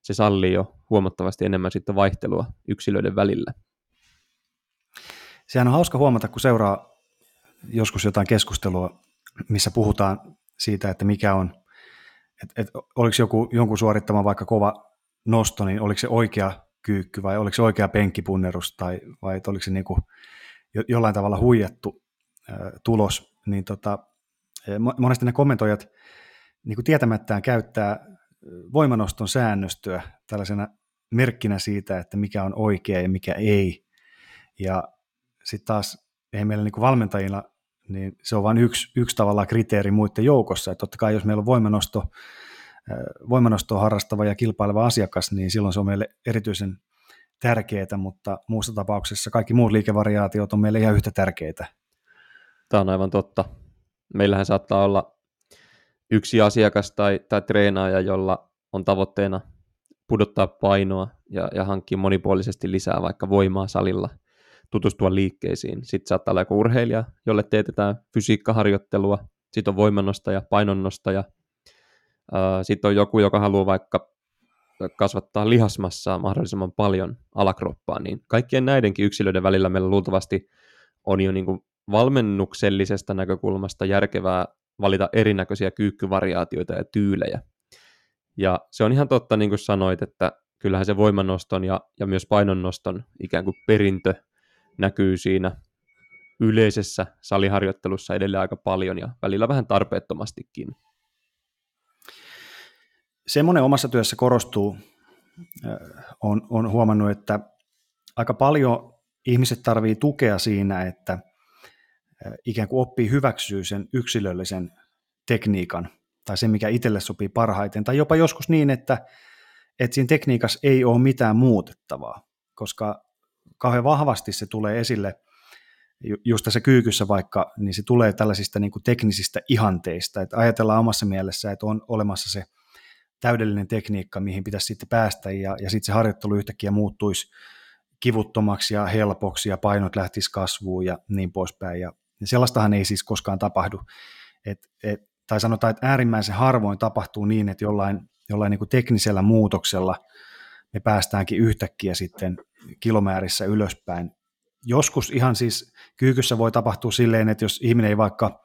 se sallii jo huomattavasti enemmän sitten vaihtelua yksilöiden välillä. Sehän on hauska huomata, kun seuraa joskus jotain keskustelua, missä puhutaan siitä, että mikä on, että, että oliko joku, jonkun suorittama vaikka kova nosto, niin oliko se oikea kyykky vai oliko se oikea penkkipunnerus tai vai oliko se niin kuin jollain tavalla huijattu ää, tulos, niin tota, monesti ne kommentoijat niin kuin tietämättään käyttää voimanoston säännöstöä tällaisena merkkinä siitä, että mikä on oikea ja mikä ei. Ja sitten taas ei meillä niin kuin valmentajina, niin se on vain yksi, yksi tavallaan kriteeri muiden joukossa. Että totta kai jos meillä on voimanosto, voimanostoa harrastava ja kilpaileva asiakas, niin silloin se on meille erityisen tärkeää, mutta muussa tapauksessa kaikki muut liikevariaatiot on meille ihan yhtä tärkeitä. Tämä on aivan totta. Meillähän saattaa olla yksi asiakas tai, tai treenaaja, jolla on tavoitteena pudottaa painoa ja, ja hankkia monipuolisesti lisää vaikka voimaa salilla, tutustua liikkeisiin. Sitten saattaa olla joku urheilija, jolle teetetään fysiikkaharjoittelua, sitten on voimannostaja, painonnostaja. Sitten on joku, joka haluaa vaikka kasvattaa lihasmassaa mahdollisimman paljon alakroppaan, niin kaikkien näidenkin yksilöiden välillä meillä luultavasti on jo niin kuin valmennuksellisesta näkökulmasta järkevää valita erinäköisiä kyykkyvariaatioita ja tyylejä. Ja se on ihan totta, niin kuin sanoit, että kyllähän se voimannoston ja, ja myös painonnoston ikään kuin perintö näkyy siinä yleisessä saliharjoittelussa edelleen aika paljon ja välillä vähän tarpeettomastikin. Semmoinen omassa työssä korostuu, on, on huomannut, että aika paljon ihmiset tarvitsee tukea siinä, että ikään kuin oppii hyväksyä sen yksilöllisen tekniikan tai se, mikä itselle sopii parhaiten, tai jopa joskus niin, että, että siinä tekniikassa ei ole mitään muutettavaa, koska kauhean vahvasti se tulee esille, just tässä kyykyssä vaikka, niin se tulee tällaisista niin kuin teknisistä ihanteista, että ajatellaan omassa mielessä, että on olemassa se täydellinen tekniikka, mihin pitäisi sitten päästä, ja, ja sitten se harjoittelu yhtäkkiä muuttuisi kivuttomaksi ja helpoksi, ja painot lähtisi kasvuun ja niin poispäin, ja, ja sellaistahan ei siis koskaan tapahdu. Et, et, tai sanotaan, että äärimmäisen harvoin tapahtuu niin, että jollain, jollain niin kuin teknisellä muutoksella me päästäänkin yhtäkkiä sitten kilomäärissä ylöspäin. Joskus ihan siis kyykyssä voi tapahtua silleen, että jos ihminen ei vaikka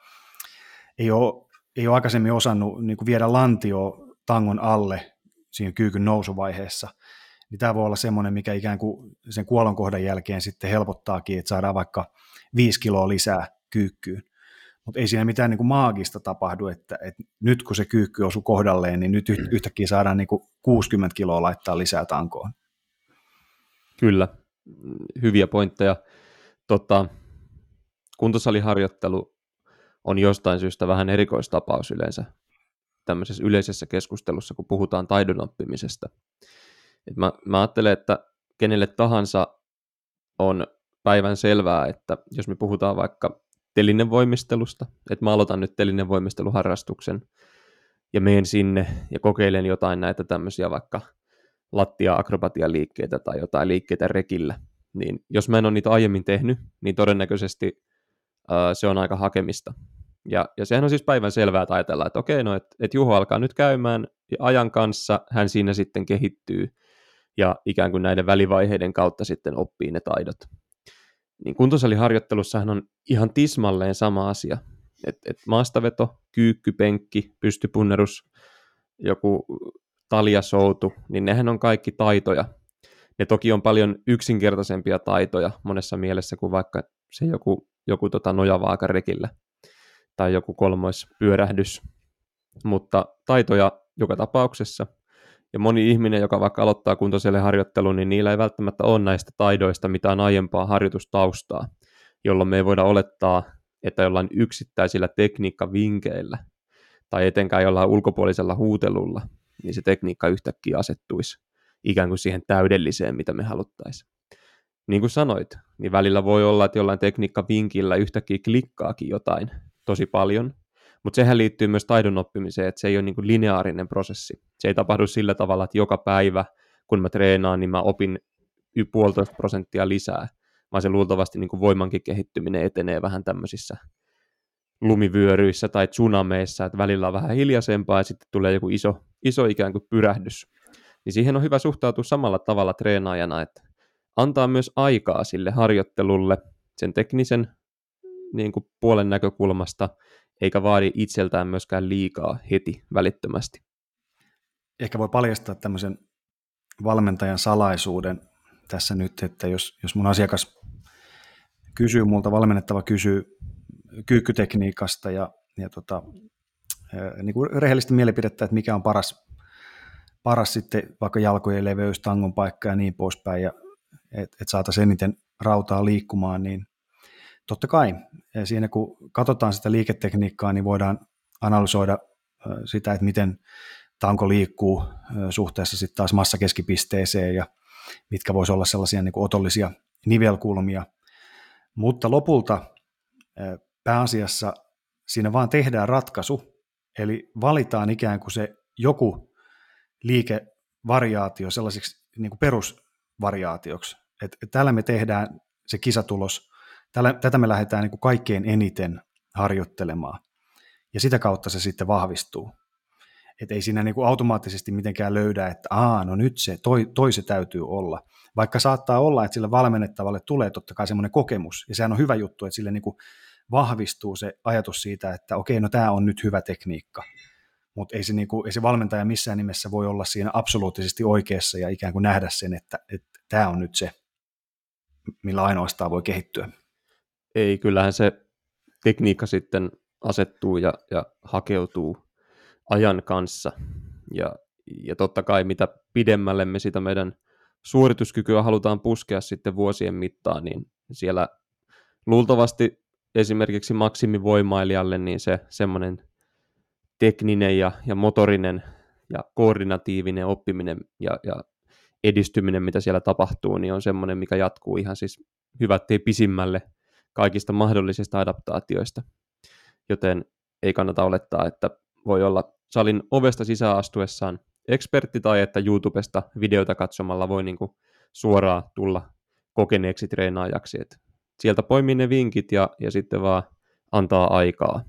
ei ole, ei ole aikaisemmin osannut niin kuin viedä lantioa tangon alle siinä kyykyn nousuvaiheessa, niin tämä voi olla semmoinen, mikä ikään kuin sen kuolonkohdan jälkeen sitten helpottaakin, että saadaan vaikka viisi kiloa lisää kyykkyyn. Mutta ei siinä mitään niin kuin maagista tapahdu, että, että nyt kun se kyykky osuu kohdalleen, niin nyt yhtäkkiä saadaan niin kuin kuusikymmentä kiloa laittaa lisää tankoon. Kyllä, hyviä pointteja. Tota, kuntosaliharjoittelu on jostain syystä vähän erikoistapaus yleensä tämmöisessä yleisessä keskustelussa, kun puhutaan taidon oppimisesta. Et mä, mä ajattelen, että kenelle tahansa on päivän selvää, että jos me puhutaan vaikka telinevoimistelusta, että mä aloitan nyt telinevoimisteluharrastuksen ja menen sinne ja kokeilen jotain näitä tämmöisiä vaikka lattia-akrobatialiikkeitä tai jotain liikkeitä rekillä, niin jos mä en ole niitä aiemmin tehnyt, niin todennäköisesti ää, se on aika hakemista. Ja, ja sehän on siis päivän selvää, että ajatellaan, että okei, no, että et Juho alkaa nyt käymään ja ajan kanssa hän siinä sitten kehittyy ja ikään kuin näiden välivaiheiden kautta sitten oppii ne taidot. Niin kuntosaliharjoittelussahan on ihan tismalleen sama asia. Et, et maastaveto, kyykky, penkki, pystypunnerus, joku taljasoutu, niin nehän on kaikki taitoja. Ne toki on paljon yksinkertaisempia taitoja monessa mielessä kuin vaikka se joku, joku tota nojavaaka rekillä tai joku kolmoispyörähdys, mutta taitoja joka tapauksessa. Ja moni ihminen, joka vaikka aloittaa kuntosaliharjoittelun, niin niillä ei välttämättä ole näistä taidoista mitään aiempaa harjoitustaustaa, jolloin me ei voida olettaa, että jollain yksittäisillä tekniikkavinkeillä tai etenkään jollain ulkopuolisella huutelulla, niin se tekniikka yhtäkkiä asettuisi ikään kuin siihen täydelliseen, mitä me haluttaisiin. Niin kuin sanoit, niin välillä voi olla, että jollain tekniikkavinkillä yhtäkkiä klikkaakin jotain tosi paljon, mutta sehän liittyy myös taidon oppimiseen, että se ei ole niin kuin lineaarinen prosessi. Se ei tapahdu sillä tavalla, että joka päivä, kun mä treenaan, niin mä opin puolitoista prosenttia lisää, vaan se luultavasti niin kuin voimankin kehittyminen etenee vähän tämmöisissä lumivyöryissä tai tsunameissa, että välillä on vähän hiljaisempaa ja sitten tulee joku iso, iso ikään kuin pyrähdys. niin siihen on hyvä suhtautua samalla tavalla treenaajana, että antaa myös aikaa sille harjoittelulle sen teknisen niin kuin puolen näkökulmasta, eikä vaadi itseltään myöskään liikaa heti välittömästi. Ehkä voi paljastaa tämmöisen valmentajan salaisuuden tässä nyt, että jos, jos mun asiakas kysyy multa, valmennettava kysyy kyykkytekniikasta ja, ja tota, niin kuin rehellistä mielipidettä, että mikä on paras, paras sitten vaikka jalkojen leveys, tangon paikka ja niin poispäin, ja että et saataisiin eniten rautaa liikkumaan, niin totta kai siinä kun katsotaan sitä liiketekniikkaa, niin voidaan analysoida sitä, että miten tanko liikkuu suhteessa sitten taas massakeskipisteeseen ja mitkä voisi olla sellaisia niin kuin otollisia nivelkulmia, mutta lopulta pääasiassa siinä vaan tehdään ratkaisu, eli valitaan ikään kuin se joku liikevariaatio sellaisiksi niin kuin perusvariaatioksi, että tällä me tehdään se kisatulos, tällä, tätä me lähdetään niin kuin kaikkein eniten harjoittelemaan, ja sitä kautta se sitten vahvistuu. Että ei siinä niin kuin automaattisesti mitenkään löydä, että aa, no nyt se, toi, toi se täytyy olla. Vaikka saattaa olla, että sille valmennettavalle tulee totta kai semmoinen kokemus, ja sehän on hyvä juttu, että sille niin kuin vahvistuu se ajatus siitä, että okei, no tämä on nyt hyvä tekniikka. Mutta ei, niin ei se valmentaja missään nimessä voi olla siinä absoluuttisesti oikeassa ja ikään kuin nähdä sen, että tämä on nyt se, millä ainoastaan voi kehittyä. Ei, kyllähän se tekniikka sitten asettuu ja, ja hakeutuu ajan kanssa. Ja, ja totta kai mitä pidemmälle me sitä meidän suorituskykyä halutaan puskea sitten vuosien mittaan, niin siellä luultavasti esimerkiksi maksimivoimailijalle niin se semmoinen tekninen ja, ja motorinen ja koordinatiivinen oppiminen ja, ja edistyminen, mitä siellä tapahtuu, niin on semmoinen, mikä jatkuu ihan siis hyvättei pisimmälle kaikista mahdollisista adaptaatioista. Joten ei kannata olettaa, että voi olla salin ovesta sisään astuessaan ekspertti tai että YouTubesta videota katsomalla voi niin kuin suoraan tulla kokeneeksi treenaajaksi. Et sieltä poimii ne vinkit ja, ja sitten vaan antaa aikaa.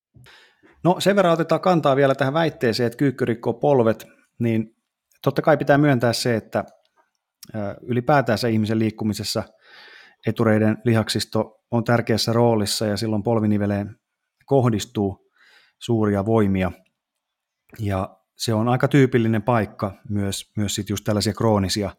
No sen verran otetaan kantaa vielä tähän väitteeseen, että kyykky rikkoo polvet, niin totta kai pitää myöntää se, että ylipäätään se ihmisen liikkumisessa etureiden lihaksisto on tärkeässä roolissa ja silloin polviniveleen kohdistuu suuria voimia ja se on aika tyypillinen paikka myös, myös sit just tällaisia kroonisia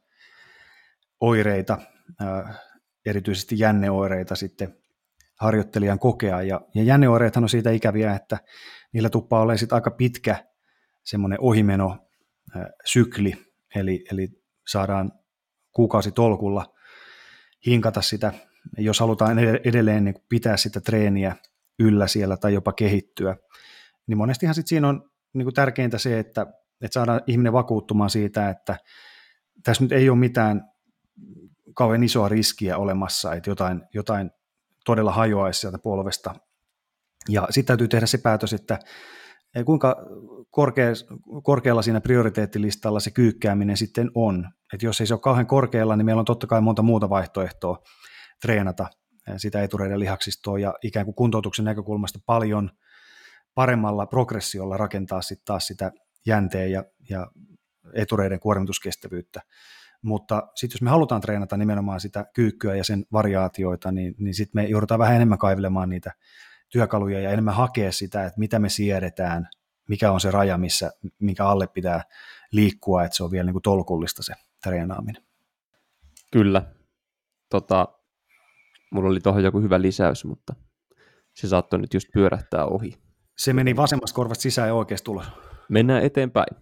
oireita, erityisesti jänneoireita sitten harjoittelijan kokea. Ja, ja jänneoireethan on siitä ikäviä, että niillä tuppaa olemaan sitten aika pitkä semmoinen ohimeno sykli, eli, eli saadaan kuukausitolkulla hinkata sitä, jos halutaan edelleen niin pitää sitä treeniä yllä siellä tai jopa kehittyä. Niin monestihan sitten siinä on niin kuin tärkeintä se, että, että saadaan ihminen vakuuttumaan siitä, että tässä nyt ei ole mitään kauhean isoa riskiä olemassa, että jotain, jotain todella hajoaisi sieltä polvesta. Ja sitten täytyy tehdä se päätös, että kuinka korkea, korkealla siinä prioriteettilistalla se kyykkääminen sitten on. Että jos ei se ole kauhean korkealla, niin meillä on totta kai monta muuta vaihtoehtoa treenata sitä etureiden lihaksistoa ja ikään kuin kuntoutuksen näkökulmasta paljon paremmalla progressiolla rakentaa sitten taas sitä jänteen ja, ja etureiden kuormituskestävyyttä. Mutta sitten jos me halutaan treenata nimenomaan sitä kyykkyä ja sen variaatioita, niin, niin sitten me joudutaan vähän enemmän kaivelemaan niitä työkaluja ja enemmän hakea sitä, että mitä me siedetään, mikä on se raja, missä, minkä alle pitää liikkua, että se on vielä niin kuin tolkullista se treenaaminen. Kyllä. Tota, mulla oli tuohon joku hyvä lisäys, mutta se saattoi nyt just pyörähtää ohi. Se meni vasemmasta korvasta sisään ja oikeasta tulos. Mennään eteenpäin.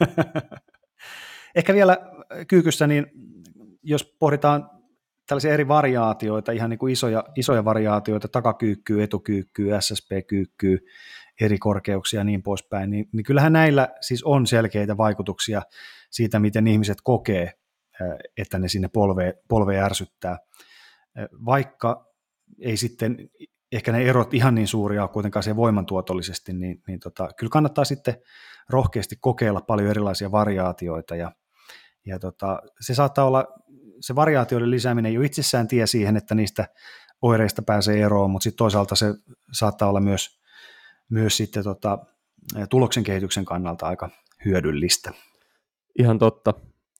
Ehkä vielä kyykyssä, niin jos pohditaan tällaisia eri variaatioita, ihan niin kuin isoja, isoja variaatioita, takakyykkyä, etukyykkyä, S S P-kyykkyä, eri korkeuksia ja niin poispäin, niin, niin kyllähän näillä siis on selkeitä vaikutuksia siitä, miten ihmiset kokee, että ne sinne polveen, polveen ärsyttää. Vaikka ei sitten ehkä ne erot ihan niin suuria ole kuitenkaan siihen voimantuotollisesti, niin, niin tota, kyllä kannattaa sitten rohkeasti kokeilla paljon erilaisia variaatioita ja, ja tota, se saattaa olla, se variaatioiden lisääminen ei ole itsessään tie siihen, että niistä oireista pääsee eroon, mutta sitten toisaalta se saattaa olla myös, myös sitten tota, tuloksen kehityksen kannalta aika hyödyllistä. Ihan totta.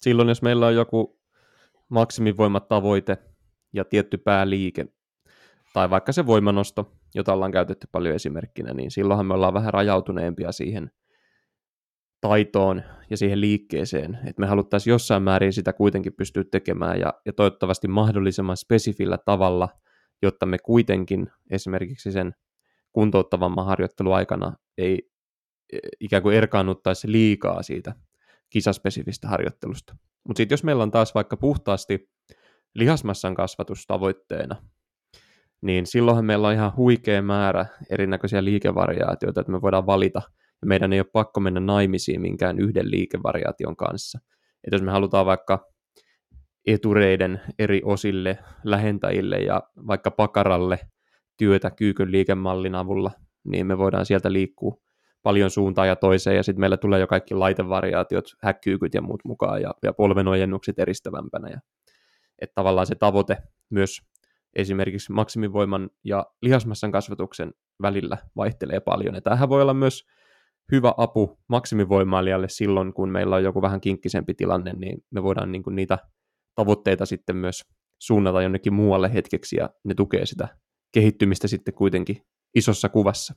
silloin, jos meillä on joku maksimivoimatavoite ja tietty pääliike, tai vaikka se voimanosto, jota ollaan käytetty paljon esimerkkinä, niin silloinhan me ollaan vähän rajautuneempia siihen taitoon ja siihen liikkeeseen, että me haluttaisiin jossain määrin sitä kuitenkin pystyä tekemään ja, ja toivottavasti mahdollisimman spesifillä tavalla, jotta me kuitenkin esimerkiksi sen kuntouttavamman harjoittelun aikana ei ikään kuin erkaannuttaisi liikaa siitä kisaspesifistä harjoittelusta. Mutta sitten jos meillä on taas vaikka puhtaasti lihasmassan kasvatus tavoitteena, niin silloinhan meillä on ihan huikea määrä erinäköisiä liikevariaatioita, että me voidaan valita, ja meidän ei ole pakko mennä naimisiin minkään yhden liikevariaation kanssa. Että jos me halutaan vaikka etureiden eri osille, lähentäjille ja vaikka pakaralle työtä kyykyn liikemallin avulla, niin me voidaan sieltä liikkua paljon suuntaan ja toiseen, ja sitten meillä tulee jo kaikki laitevariaatiot, häkkyykyt ja muut mukaan, ja, ja polvenojennukset eristävämpänä. Ja, että tavallaan se tavoite myös esimerkiksi maksimivoiman ja lihasmassan kasvatuksen välillä vaihtelee paljon. Ja tämähän voi olla myös hyvä apu maksimivoimailijalle silloin, kun meillä on joku vähän kinkkisempi tilanne, niin me voidaan niin kuin niitä tavoitteita sitten myös suunnata jonnekin muualle hetkeksi, ja ne tukee sitä kehittymistä sitten kuitenkin isossa kuvassa.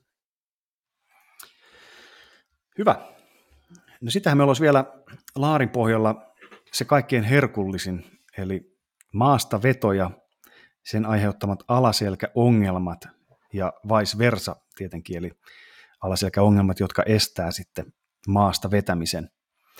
Hyvä. No sitähän meillä olisi vielä laarin pohjalla se kaikkein herkullisin, eli maastaveto ja sen aiheuttamat alaselkäongelmat ja vice versa tietenkin, eli alaselkäongelmat, jotka estää sitten maasta vetämisen.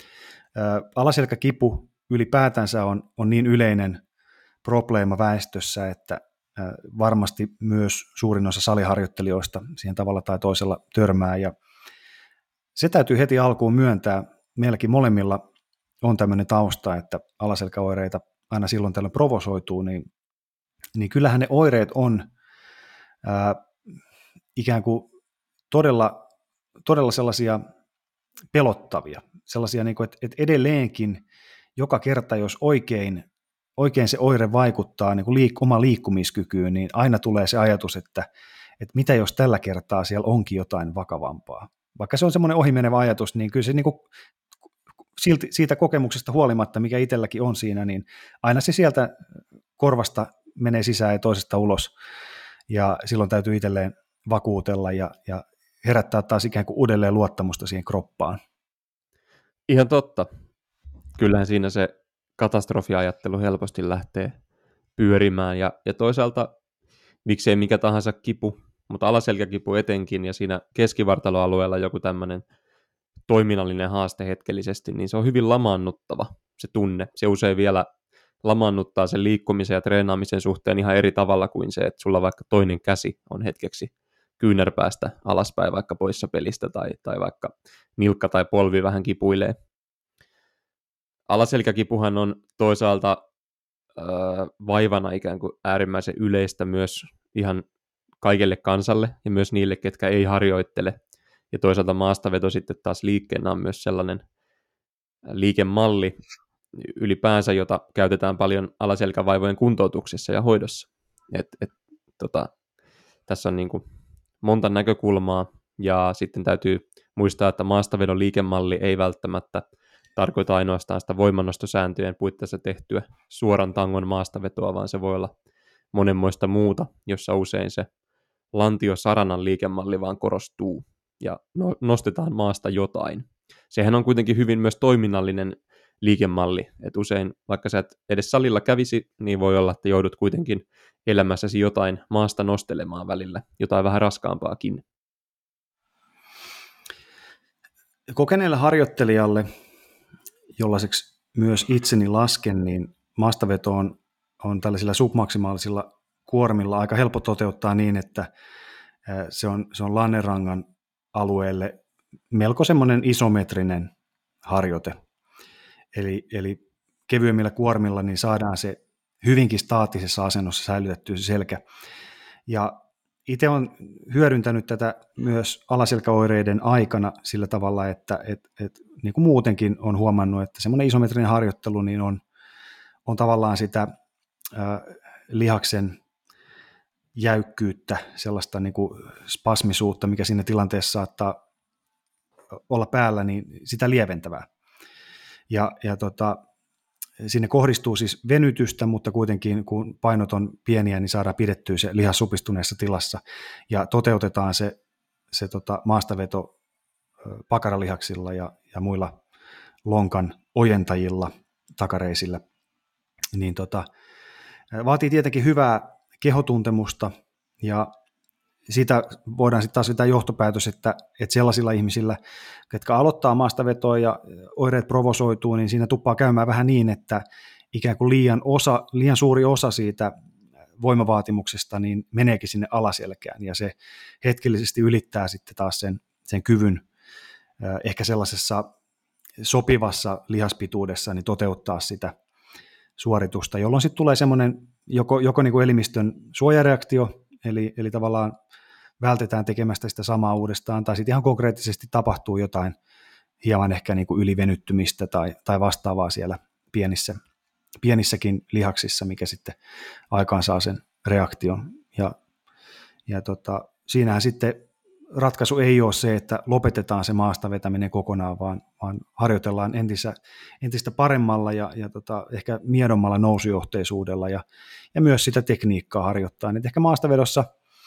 Alaselkäkipu ylipäätänsä on, on niin yleinen probleema väestössä, että varmasti myös suurin osa saliharjoittelijoista siihen tavalla tai toisella törmää, ja se täytyy heti alkuun myöntää. Meilläkin molemmilla on tämmöinen tausta, että alaselkäoireita aina silloin tällöin provosoituu, niin, niin kyllähän ne oireet on ää, ikään kuin todella, todella sellaisia pelottavia, sellaisia, niin kuin, että, että edelleenkin joka kerta, jos oikein, oikein se oire vaikuttaa niin kuin liik- oma liikkumiskykyyn, niin aina tulee se ajatus, että, että mitä jos tällä kertaa siellä onkin jotain vakavampaa. Vaikka se on semmoinen ohimenevä ajatus, niin kyllä se niin kuin, silti, siitä kokemuksesta huolimatta, mikä itselläkin on siinä, niin aina se sieltä korvasta menee sisään ja toisesta ulos, ja silloin täytyy itselleen vakuutella ja, ja herättää taas ikään kuin uudelleen luottamusta siihen kroppaan. Ihan totta. Kyllähän siinä se katastrofiajattelu helposti lähtee pyörimään, ja, ja toisaalta miksei mikä tahansa kipu, mutta alaselkäkipu etenkin, ja siinä keskivartaloalueella joku tämmöinen toiminnallinen haaste hetkellisesti, niin se on hyvin lamaannuttava se tunne. Se usein vielä lamaannuttaa sen liikkumisen ja treenaamisen suhteen ihan eri tavalla kuin se, että sulla vaikka toinen käsi on hetkeksi kyynärpäästä alaspäin vaikka poissa pelistä, tai, tai vaikka nilkka tai polvi vähän kipuilee. Alaselkäkipuhan on toisaalta äh, vaivana ikään kuin äärimmäisen yleistä myös ihan kaikelle kansalle ja myös niille, ketkä ei harjoittele. Ja toisaalta maastaveto sitten taas liikkeenä on myös sellainen liikemalli ylipäänsä, jota käytetään paljon alaselkävaivojen kuntoutuksessa ja hoidossa. Et, et, tota, tässä on niin kuin monta näkökulmaa, ja sitten täytyy muistaa, että maastavedon liikemalli ei välttämättä tarkoita ainoastaan sitä voimannostosääntöjen puitteissa tehtyä suoran tangon maastavetoa, vaan se voi olla monenmoista muuta, jossa usein se lantiosaranan liikemalli vaan korostuu ja no, nostetaan maasta jotain. Sehän on kuitenkin hyvin myös toiminnallinen liikemalli, että usein vaikka sä et edes salilla kävisi, niin voi olla, että joudut kuitenkin elämässäsi jotain maasta nostelemaan välillä, jotain vähän raskaampaakin. Kokeneelle harjoittelijalle, jollaiseksi myös itseni lasken, niin maastaveto on, on tällaisilla submaksimaalisilla kuormilla aika helppo toteuttaa niin, että se on, se on lannerangan alueelle melko semmoinen isometrinen harjoite. Eli, eli kevyemmillä kuormilla niin saadaan se hyvinkin staattisessa asennossa säilytettyä se selkä. Ja itse olen hyödyntänyt tätä myös alaselkäoireiden aikana sillä tavalla, että et, et, niin kuin muutenkin on huomannut, että semmoinen isometrinen harjoittelu niin on, on tavallaan sitä ä, lihaksen jäykkyyttä, sellaista niin kuin spasmisuutta, mikä siinä tilanteessa saattaa olla päällä, niin sitä lieventävää. Ja, ja tota, sinne kohdistuu siis venytystä, mutta kuitenkin kun painot on pieniä, niin saadaan pidettyä se lihas supistuneessa tilassa ja toteutetaan se, se tota maastaveto pakaralihaksilla ja, ja muilla lonkan ojentajilla, takareisillä. Niin tota, vaatii tietenkin hyvää kehotuntemusta ja siitä voidaan sitten taas vetää johtopäätös, että, että sellaisilla ihmisillä, jotka aloittaa maastavetoa ja oireet provosoituu, niin siinä tuppaa käymään vähän niin, että ikään kuin liian, osa, liian suuri osa siitä voimavaatimuksesta niin meneekin sinne alaselkään ja se hetkellisesti ylittää sitten taas sen, sen kyvyn ehkä sellaisessa sopivassa lihaspituudessa niin toteuttaa sitä suoritusta, jolloin sitten tulee semmoinen joko, joko niin kuin elimistön suojareaktio, eli, eli tavallaan vältetään tekemästä sitä samaa uudestaan, tai sitten ihan konkreettisesti tapahtuu jotain hieman ehkä niin kuin ylivenyttymistä tai, tai vastaavaa siellä pienissä, pienissäkin lihaksissa, mikä sitten aikaan saa sen reaktion. Ja, ja tota, siinähän sitten ratkaisu ei ole se, että lopetetaan se maasta vetäminen kokonaan, vaan, vaan harjoitellaan entistä, entistä paremmalla ja, ja tota, ehkä miedommalla nousujohteisuudella ja, ja myös sitä tekniikkaa harjoittaa. Et ehkä maastavedossa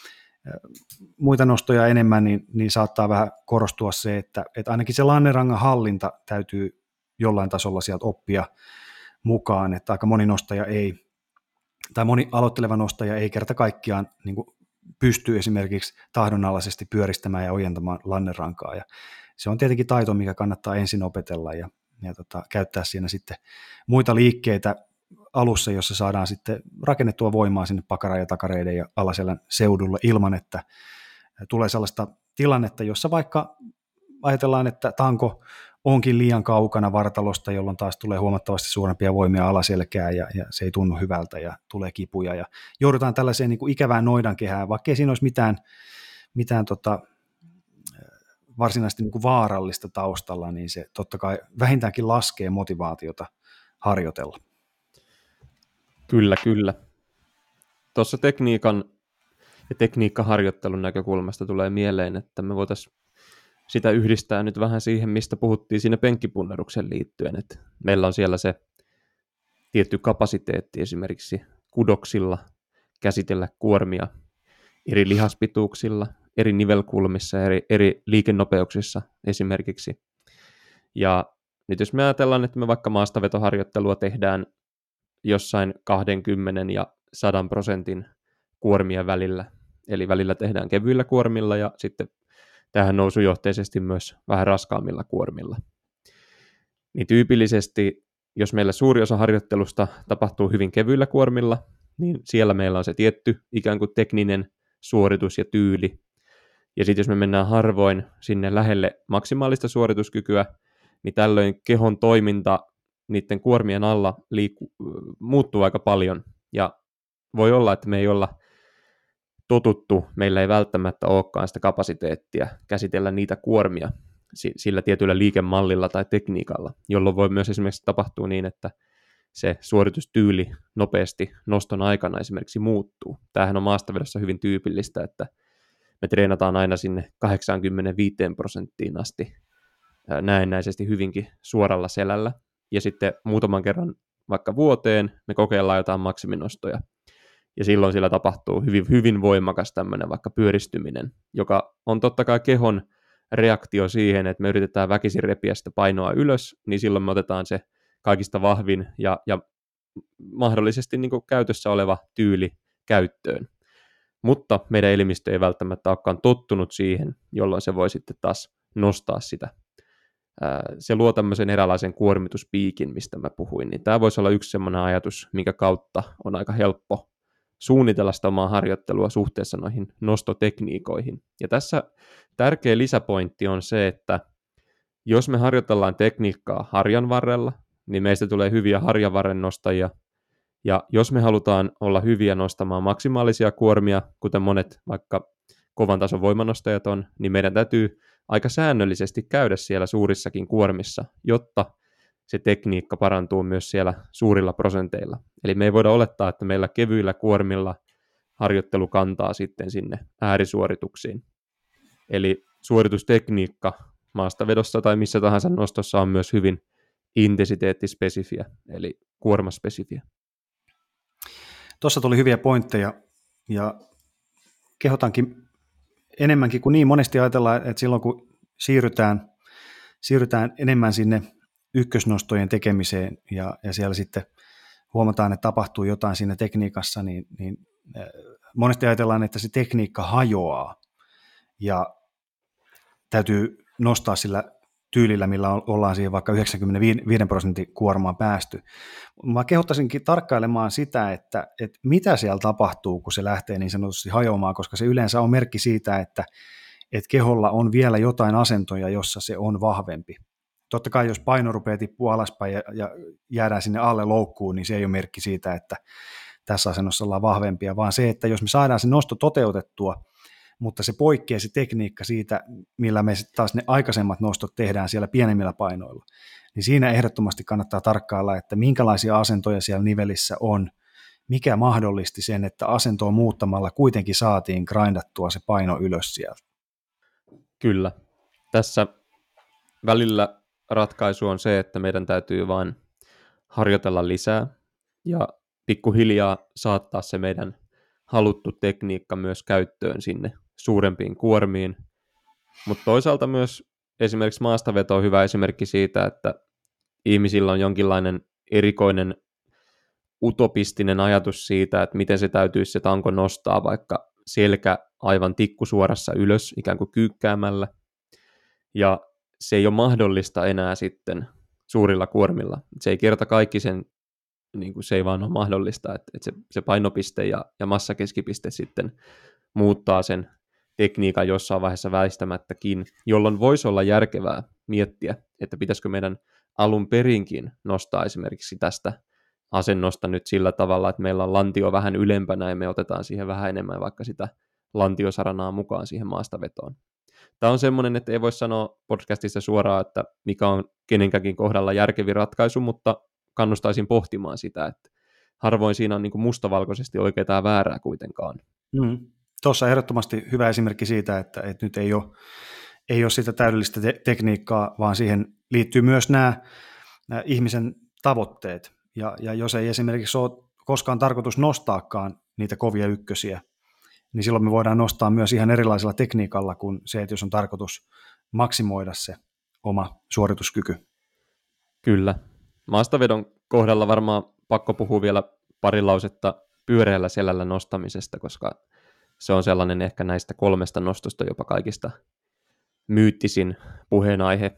muita nostoja enemmän, niin, niin saattaa vähän korostua se, että, että ainakin se lannerangan hallinta täytyy jollain tasolla sieltä oppia mukaan, että aika moni nostaja ei, tai moni aloitteleva nostaja ei kerta kaikkiaan niin kuin pystyy esimerkiksi tahdonalaisesti pyöristämään ja ojentamaan lannerankaa, ja se on tietenkin taito, mikä kannattaa ensin opetella ja, ja tota, käyttää siinä sitten muita liikkeitä alussa, jossa saadaan sitten rakennettua voimaa sinne pakara- ja takareiden ja alaselän seudulle ilman, että tulee sellaista tilannetta, jossa vaikka ajatellaan, että tanko onkin liian kaukana vartalosta, jolloin taas tulee huomattavasti suurempia voimia alaselkää ja, ja se ei tunnu hyvältä ja tulee kipuja ja joudutaan tällaiseen niin kuin ikävään noidankehään, vaikka ei siinä olisi mitään, mitään tota, varsinaisesti niin kuin vaarallista taustalla, niin se totta kai vähintäänkin laskee motivaatiota harjoitella. Kyllä, kyllä. Tuossa tekniikan ja tekniikkaharjoittelun näkökulmasta tulee mieleen, että me voitaisiin sitä yhdistää nyt vähän siihen, mistä puhuttiin siinä penkkipunneruksen liittyen. Että meillä on siellä se tietty kapasiteetti esimerkiksi kudoksilla käsitellä kuormia eri lihaspituuksilla, eri nivelkulmissa ja eri, eri liikennopeuksissa esimerkiksi. Ja nyt jos me ajatellaan, että me vaikka maastavetoharjoittelua tehdään jossain kaksikymmentä ja sata prosentin kuormia välillä, eli välillä tehdään kevyillä kuormilla ja sitten tähän nousujohteisesti myös vähän raskaammilla kuormilla. Niin tyypillisesti, jos meillä suuri osa harjoittelusta tapahtuu hyvin kevyillä kuormilla, niin siellä meillä on se tietty ikään kuin tekninen suoritus ja tyyli. Ja sitten jos me mennään harvoin sinne lähelle maksimaalista suorituskykyä, niin tällöin kehon toiminta niiden kuormien alla liikku, muuttuu aika paljon. Ja voi olla, että me ei olla totuttu, meillä ei välttämättä olekaan sitä kapasiteettia käsitellä niitä kuormia sillä tietyllä liikemallilla tai tekniikalla, jolloin voi myös esimerkiksi tapahtua niin, että se suoritustyyli nopeasti noston aikana esimerkiksi muuttuu. Tämähän on maastavedossa hyvin tyypillistä, että me treenataan aina sinne kahdeksankymmentäviisi prosenttiin asti näennäisesti hyvinkin suoralla selällä, ja sitten muutaman kerran vaikka vuoteen me kokeillaan jotain maksiminostoja, ja silloin sillä tapahtuu hyvin, hyvin voimakas tämmöinen vaikka pyöristyminen, joka on totta kai kehon reaktio siihen, että me yritetään väkisin repiä sitä painoa ylös, niin silloin me otetaan se kaikista vahvin ja, ja mahdollisesti niin kuin käytössä oleva tyyli käyttöön. Mutta meidän elimistö ei välttämättä olekaan tottunut siihen, jolloin se voi sitten taas nostaa sitä. Se luo tämmöisen eräänlaisen kuormituspiikin, mistä mä puhuin, niin tämä voisi olla yksi semmoinen ajatus, minkä kautta on aika helppo suunnitella sitä omaa harjoittelua suhteessa noihin nostotekniikoihin. Ja tässä tärkeä lisäpointti on se, että jos me harjoitellaan tekniikkaa harjan varrella, niin meistä tulee hyviä harjanvarren nostajia, ja jos me halutaan olla hyviä nostamaan maksimaalisia kuormia, kuten monet vaikka kovan tason voimanostajat on, niin meidän täytyy aika säännöllisesti käydä siellä suurissakin kuormissa, jotta se tekniikka parantuu myös siellä suurilla prosenteilla. Eli me ei voida olettaa, että meillä kevyillä kuormilla harjoittelu kantaa sitten sinne äärisuorituksiin. Eli suoritustekniikka maastavedossa tai missä tahansa nostossa on myös hyvin intensiteettispesifiä, eli kuormaspesifiä. Tuossa tuli hyviä pointteja, ja kehotankin enemmänkin kuin niin monesti ajatellaan, että silloin kun siirrytään, siirrytään enemmän sinne ykkösnostojen tekemiseen, ja, ja siellä sitten huomataan, että tapahtuu jotain siinä tekniikassa, niin, niin monesti ajatellaan, että se tekniikka hajoaa, ja täytyy nostaa sillä tyylillä, millä ollaan siihen vaikka yhdeksänkymmentäviisi prosentin kuormaan päästy. Mä kehottaisinkin tarkkailemaan sitä, että, että mitä siellä tapahtuu, kun se lähtee niin sanotusti hajoamaan, koska se yleensä on merkki siitä, että, että keholla on vielä jotain asentoja, jossa se on vahvempi. Totta kai, jos paino rupeaa tippuu alaspäin ja, ja jäädään sinne alle loukkuun, niin se ei ole merkki siitä, että tässä asennossa ollaan vahvempia, vaan se, että jos me saadaan se nosto toteutettua, mutta se poikkeaa se tekniikka siitä, millä me taas ne aikaisemmat nostot tehdään siellä pienemmillä painoilla, niin siinä ehdottomasti kannattaa tarkkailla, että minkälaisia asentoja siellä nivelissä on, mikä mahdollisti sen, että asentoa muuttamalla kuitenkin saatiin grindattua se paino ylös sieltä. Kyllä. Tässä välillä ratkaisu on se, että meidän täytyy vain harjoitella lisää ja pikkuhiljaa saattaa se meidän haluttu tekniikka myös käyttöön sinne suurempiin kuormiin, mutta toisaalta myös esimerkiksi maastaveto on hyvä esimerkki siitä, että ihmisillä on jonkinlainen erikoinen utopistinen ajatus siitä, että miten se täytyisi se tanko nostaa vaikka selkä aivan tikkusuorassa ylös ikään kuin kyykkäämällä, ja se ei ole mahdollista enää sitten suurilla kuormilla. Se ei kerta kaikki sen, niin kuin se ei vaan ole mahdollista, että, että se, se painopiste ja, ja massakeskipiste sitten muuttaa sen tekniikan jossain vaiheessa väistämättäkin, jolloin voisi olla järkevää miettiä, että pitäisikö meidän alun perinkin nostaa esimerkiksi tästä asennosta nyt sillä tavalla, että meillä on lantio vähän ylempänä ja me otetaan siihen vähän enemmän vaikka sitä lantiosaranaa mukaan siihen maastavetoon. Tämä on semmoinen, että ei voi sanoa podcastissa suoraan, että mikä on kenenkäkin kohdalla järkevi ratkaisu, mutta kannustaisin pohtimaan sitä, että harvoin siinä on niin kuin mustavalkoisesti oikeaa tai väärää kuitenkaan. Mm. Tuossa ehdottomasti hyvä esimerkki siitä, että, että nyt ei ole, ei ole sitä täydellistä te- tekniikkaa, vaan siihen liittyy myös nämä, nämä ihmisen tavoitteet. Ja, ja jos ei esimerkiksi ole koskaan tarkoitus nostaakaan niitä kovia ykkösiä, niin silloin me voidaan nostaa myös ihan erilaisella tekniikalla kuin se, että jos on tarkoitus maksimoida se oma suorituskyky. Kyllä. Maastavedon kohdalla varmaan pakko puhua vielä pari lausetta pyöreällä selällä nostamisesta, koska se on sellainen ehkä näistä kolmesta nostosta jopa kaikista myyttisin puheenaihe.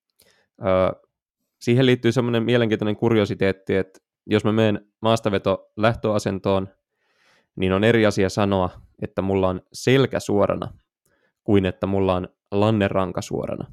Öö, siihen liittyy semmoinen mielenkiintoinen kuriositeetti, että jos mä menen maastaveto lähtöasentoon, niin on eri asia sanoa, että mulla on selkä suorana, kuin että mulla on lanneranka suorana.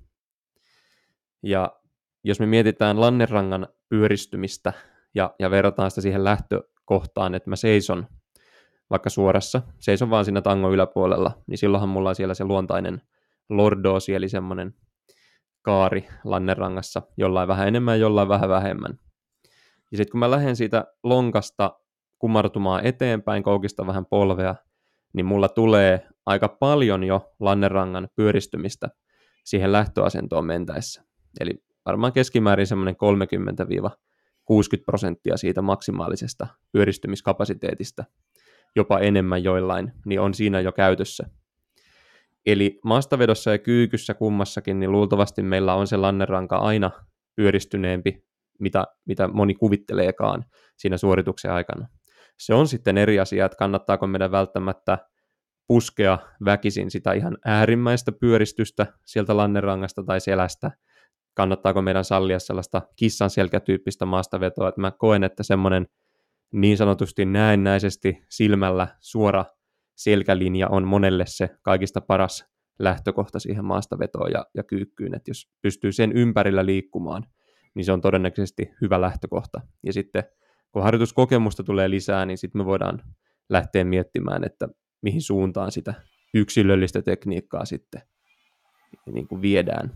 Ja jos me mietitään lannerangan pyöristymistä ja, ja verrataan sitä siihen lähtökohtaan, että mä seison vaikka suorassa, seison vaan siinä tangon yläpuolella, niin silloinhan mulla on siellä se luontainen lordoosi, eli semmoinen kaari lannerangassa, jollain vähän enemmän, jollain vähän vähemmän. Ja sitten kun mä lähden siitä lonkasta kumartumaan eteenpäin, koukista vähän polvea, niin mulla tulee aika paljon jo lannerangan pyöristymistä siihen lähtöasentoon mentäessä. Eli varmaan keskimäärin semmoinen kolmekymmentä kuusikymmentä prosenttia siitä maksimaalisesta pyöristymiskapasiteetista, jopa enemmän joillain, niin on siinä jo käytössä. Eli maastavedossa ja kyykyssä kummassakin, niin luultavasti meillä on se lanneranka aina pyöristyneempi, mitä, mitä moni kuvitteleekaan siinä suorituksen aikana. Se on sitten eri asia, että kannattaako meidän välttämättä puskea väkisin sitä ihan äärimmäistä pyöristystä sieltä lannerangasta tai selästä, kannattaako meidän sallia sellaista kissan selkätyyppistä maastavetoa, että mä koen, että semmoinen niin sanotusti näennäisesti silmällä suora selkälinja on monelle se kaikista paras lähtökohta siihen maastavetoon ja, ja kyykkyyn, että jos pystyy sen ympärillä liikkumaan, niin se on todennäköisesti hyvä lähtökohta. Ja sitten kun harjoituskokemusta tulee lisää, niin sitten me voidaan lähteä miettimään, että mihin suuntaan sitä yksilöllistä tekniikkaa sitten niin kuin viedään.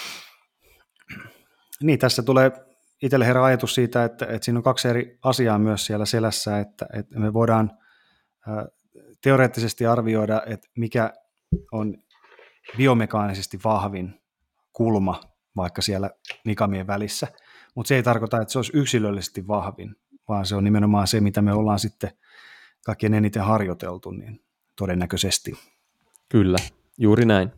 Niin, tässä tulee itselle herää ajatus siitä, että, että siinä on kaksi eri asiaa myös siellä selässä, että, että me voidaan ä, teoreettisesti arvioida, että mikä on biomekaanisesti vahvin kulma vaikka siellä nikamien välissä, mutta se ei tarkoita, että se olisi yksilöllisesti vahvin, vaan se on nimenomaan se, mitä me ollaan sitten kaikkein eniten harjoiteltu, niin todennäköisesti. Kyllä, juuri näin.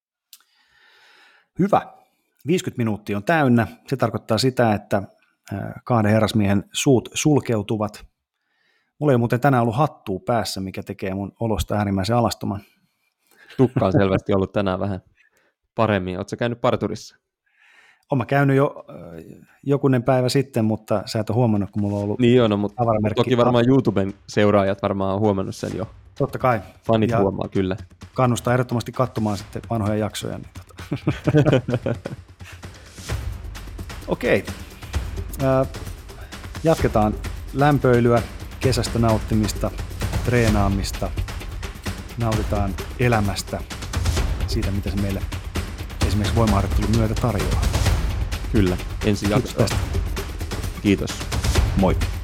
Hyvä. viisikymmentä minuuttia on täynnä. Se tarkoittaa sitä, että kahden herrasmiehen suut sulkeutuvat. Mulla ei ole muuten tänään ollut hattua päässä, mikä tekee mun olosta äärimmäisen alastoman. Tukka on selvästi ollut tänään vähän paremmin. Oletko käynyt parturissa? Olen käynyt jo jokunen päivä sitten, mutta sä et ole huomannut, kun mulla on ollut niin joo, no, mutta tavaramerkki. Toki varmaan YouTuben seuraajat varmaan on huomannut sen jo. Totta kai. Fanit ja huomaa, kyllä. Kannustaa ehdottomasti katsomaan sitten vanhoja jaksoja. Niin tota. Okei. Äh, jatketaan lämpöilyä, kesästä nauttimista, treenaamista. Nautitaan elämästä, siitä mitä se meille esimerkiksi voimaharjoittelun myötä tarjoaa. Kyllä, ensi jaksoa. Kiitos. Moi.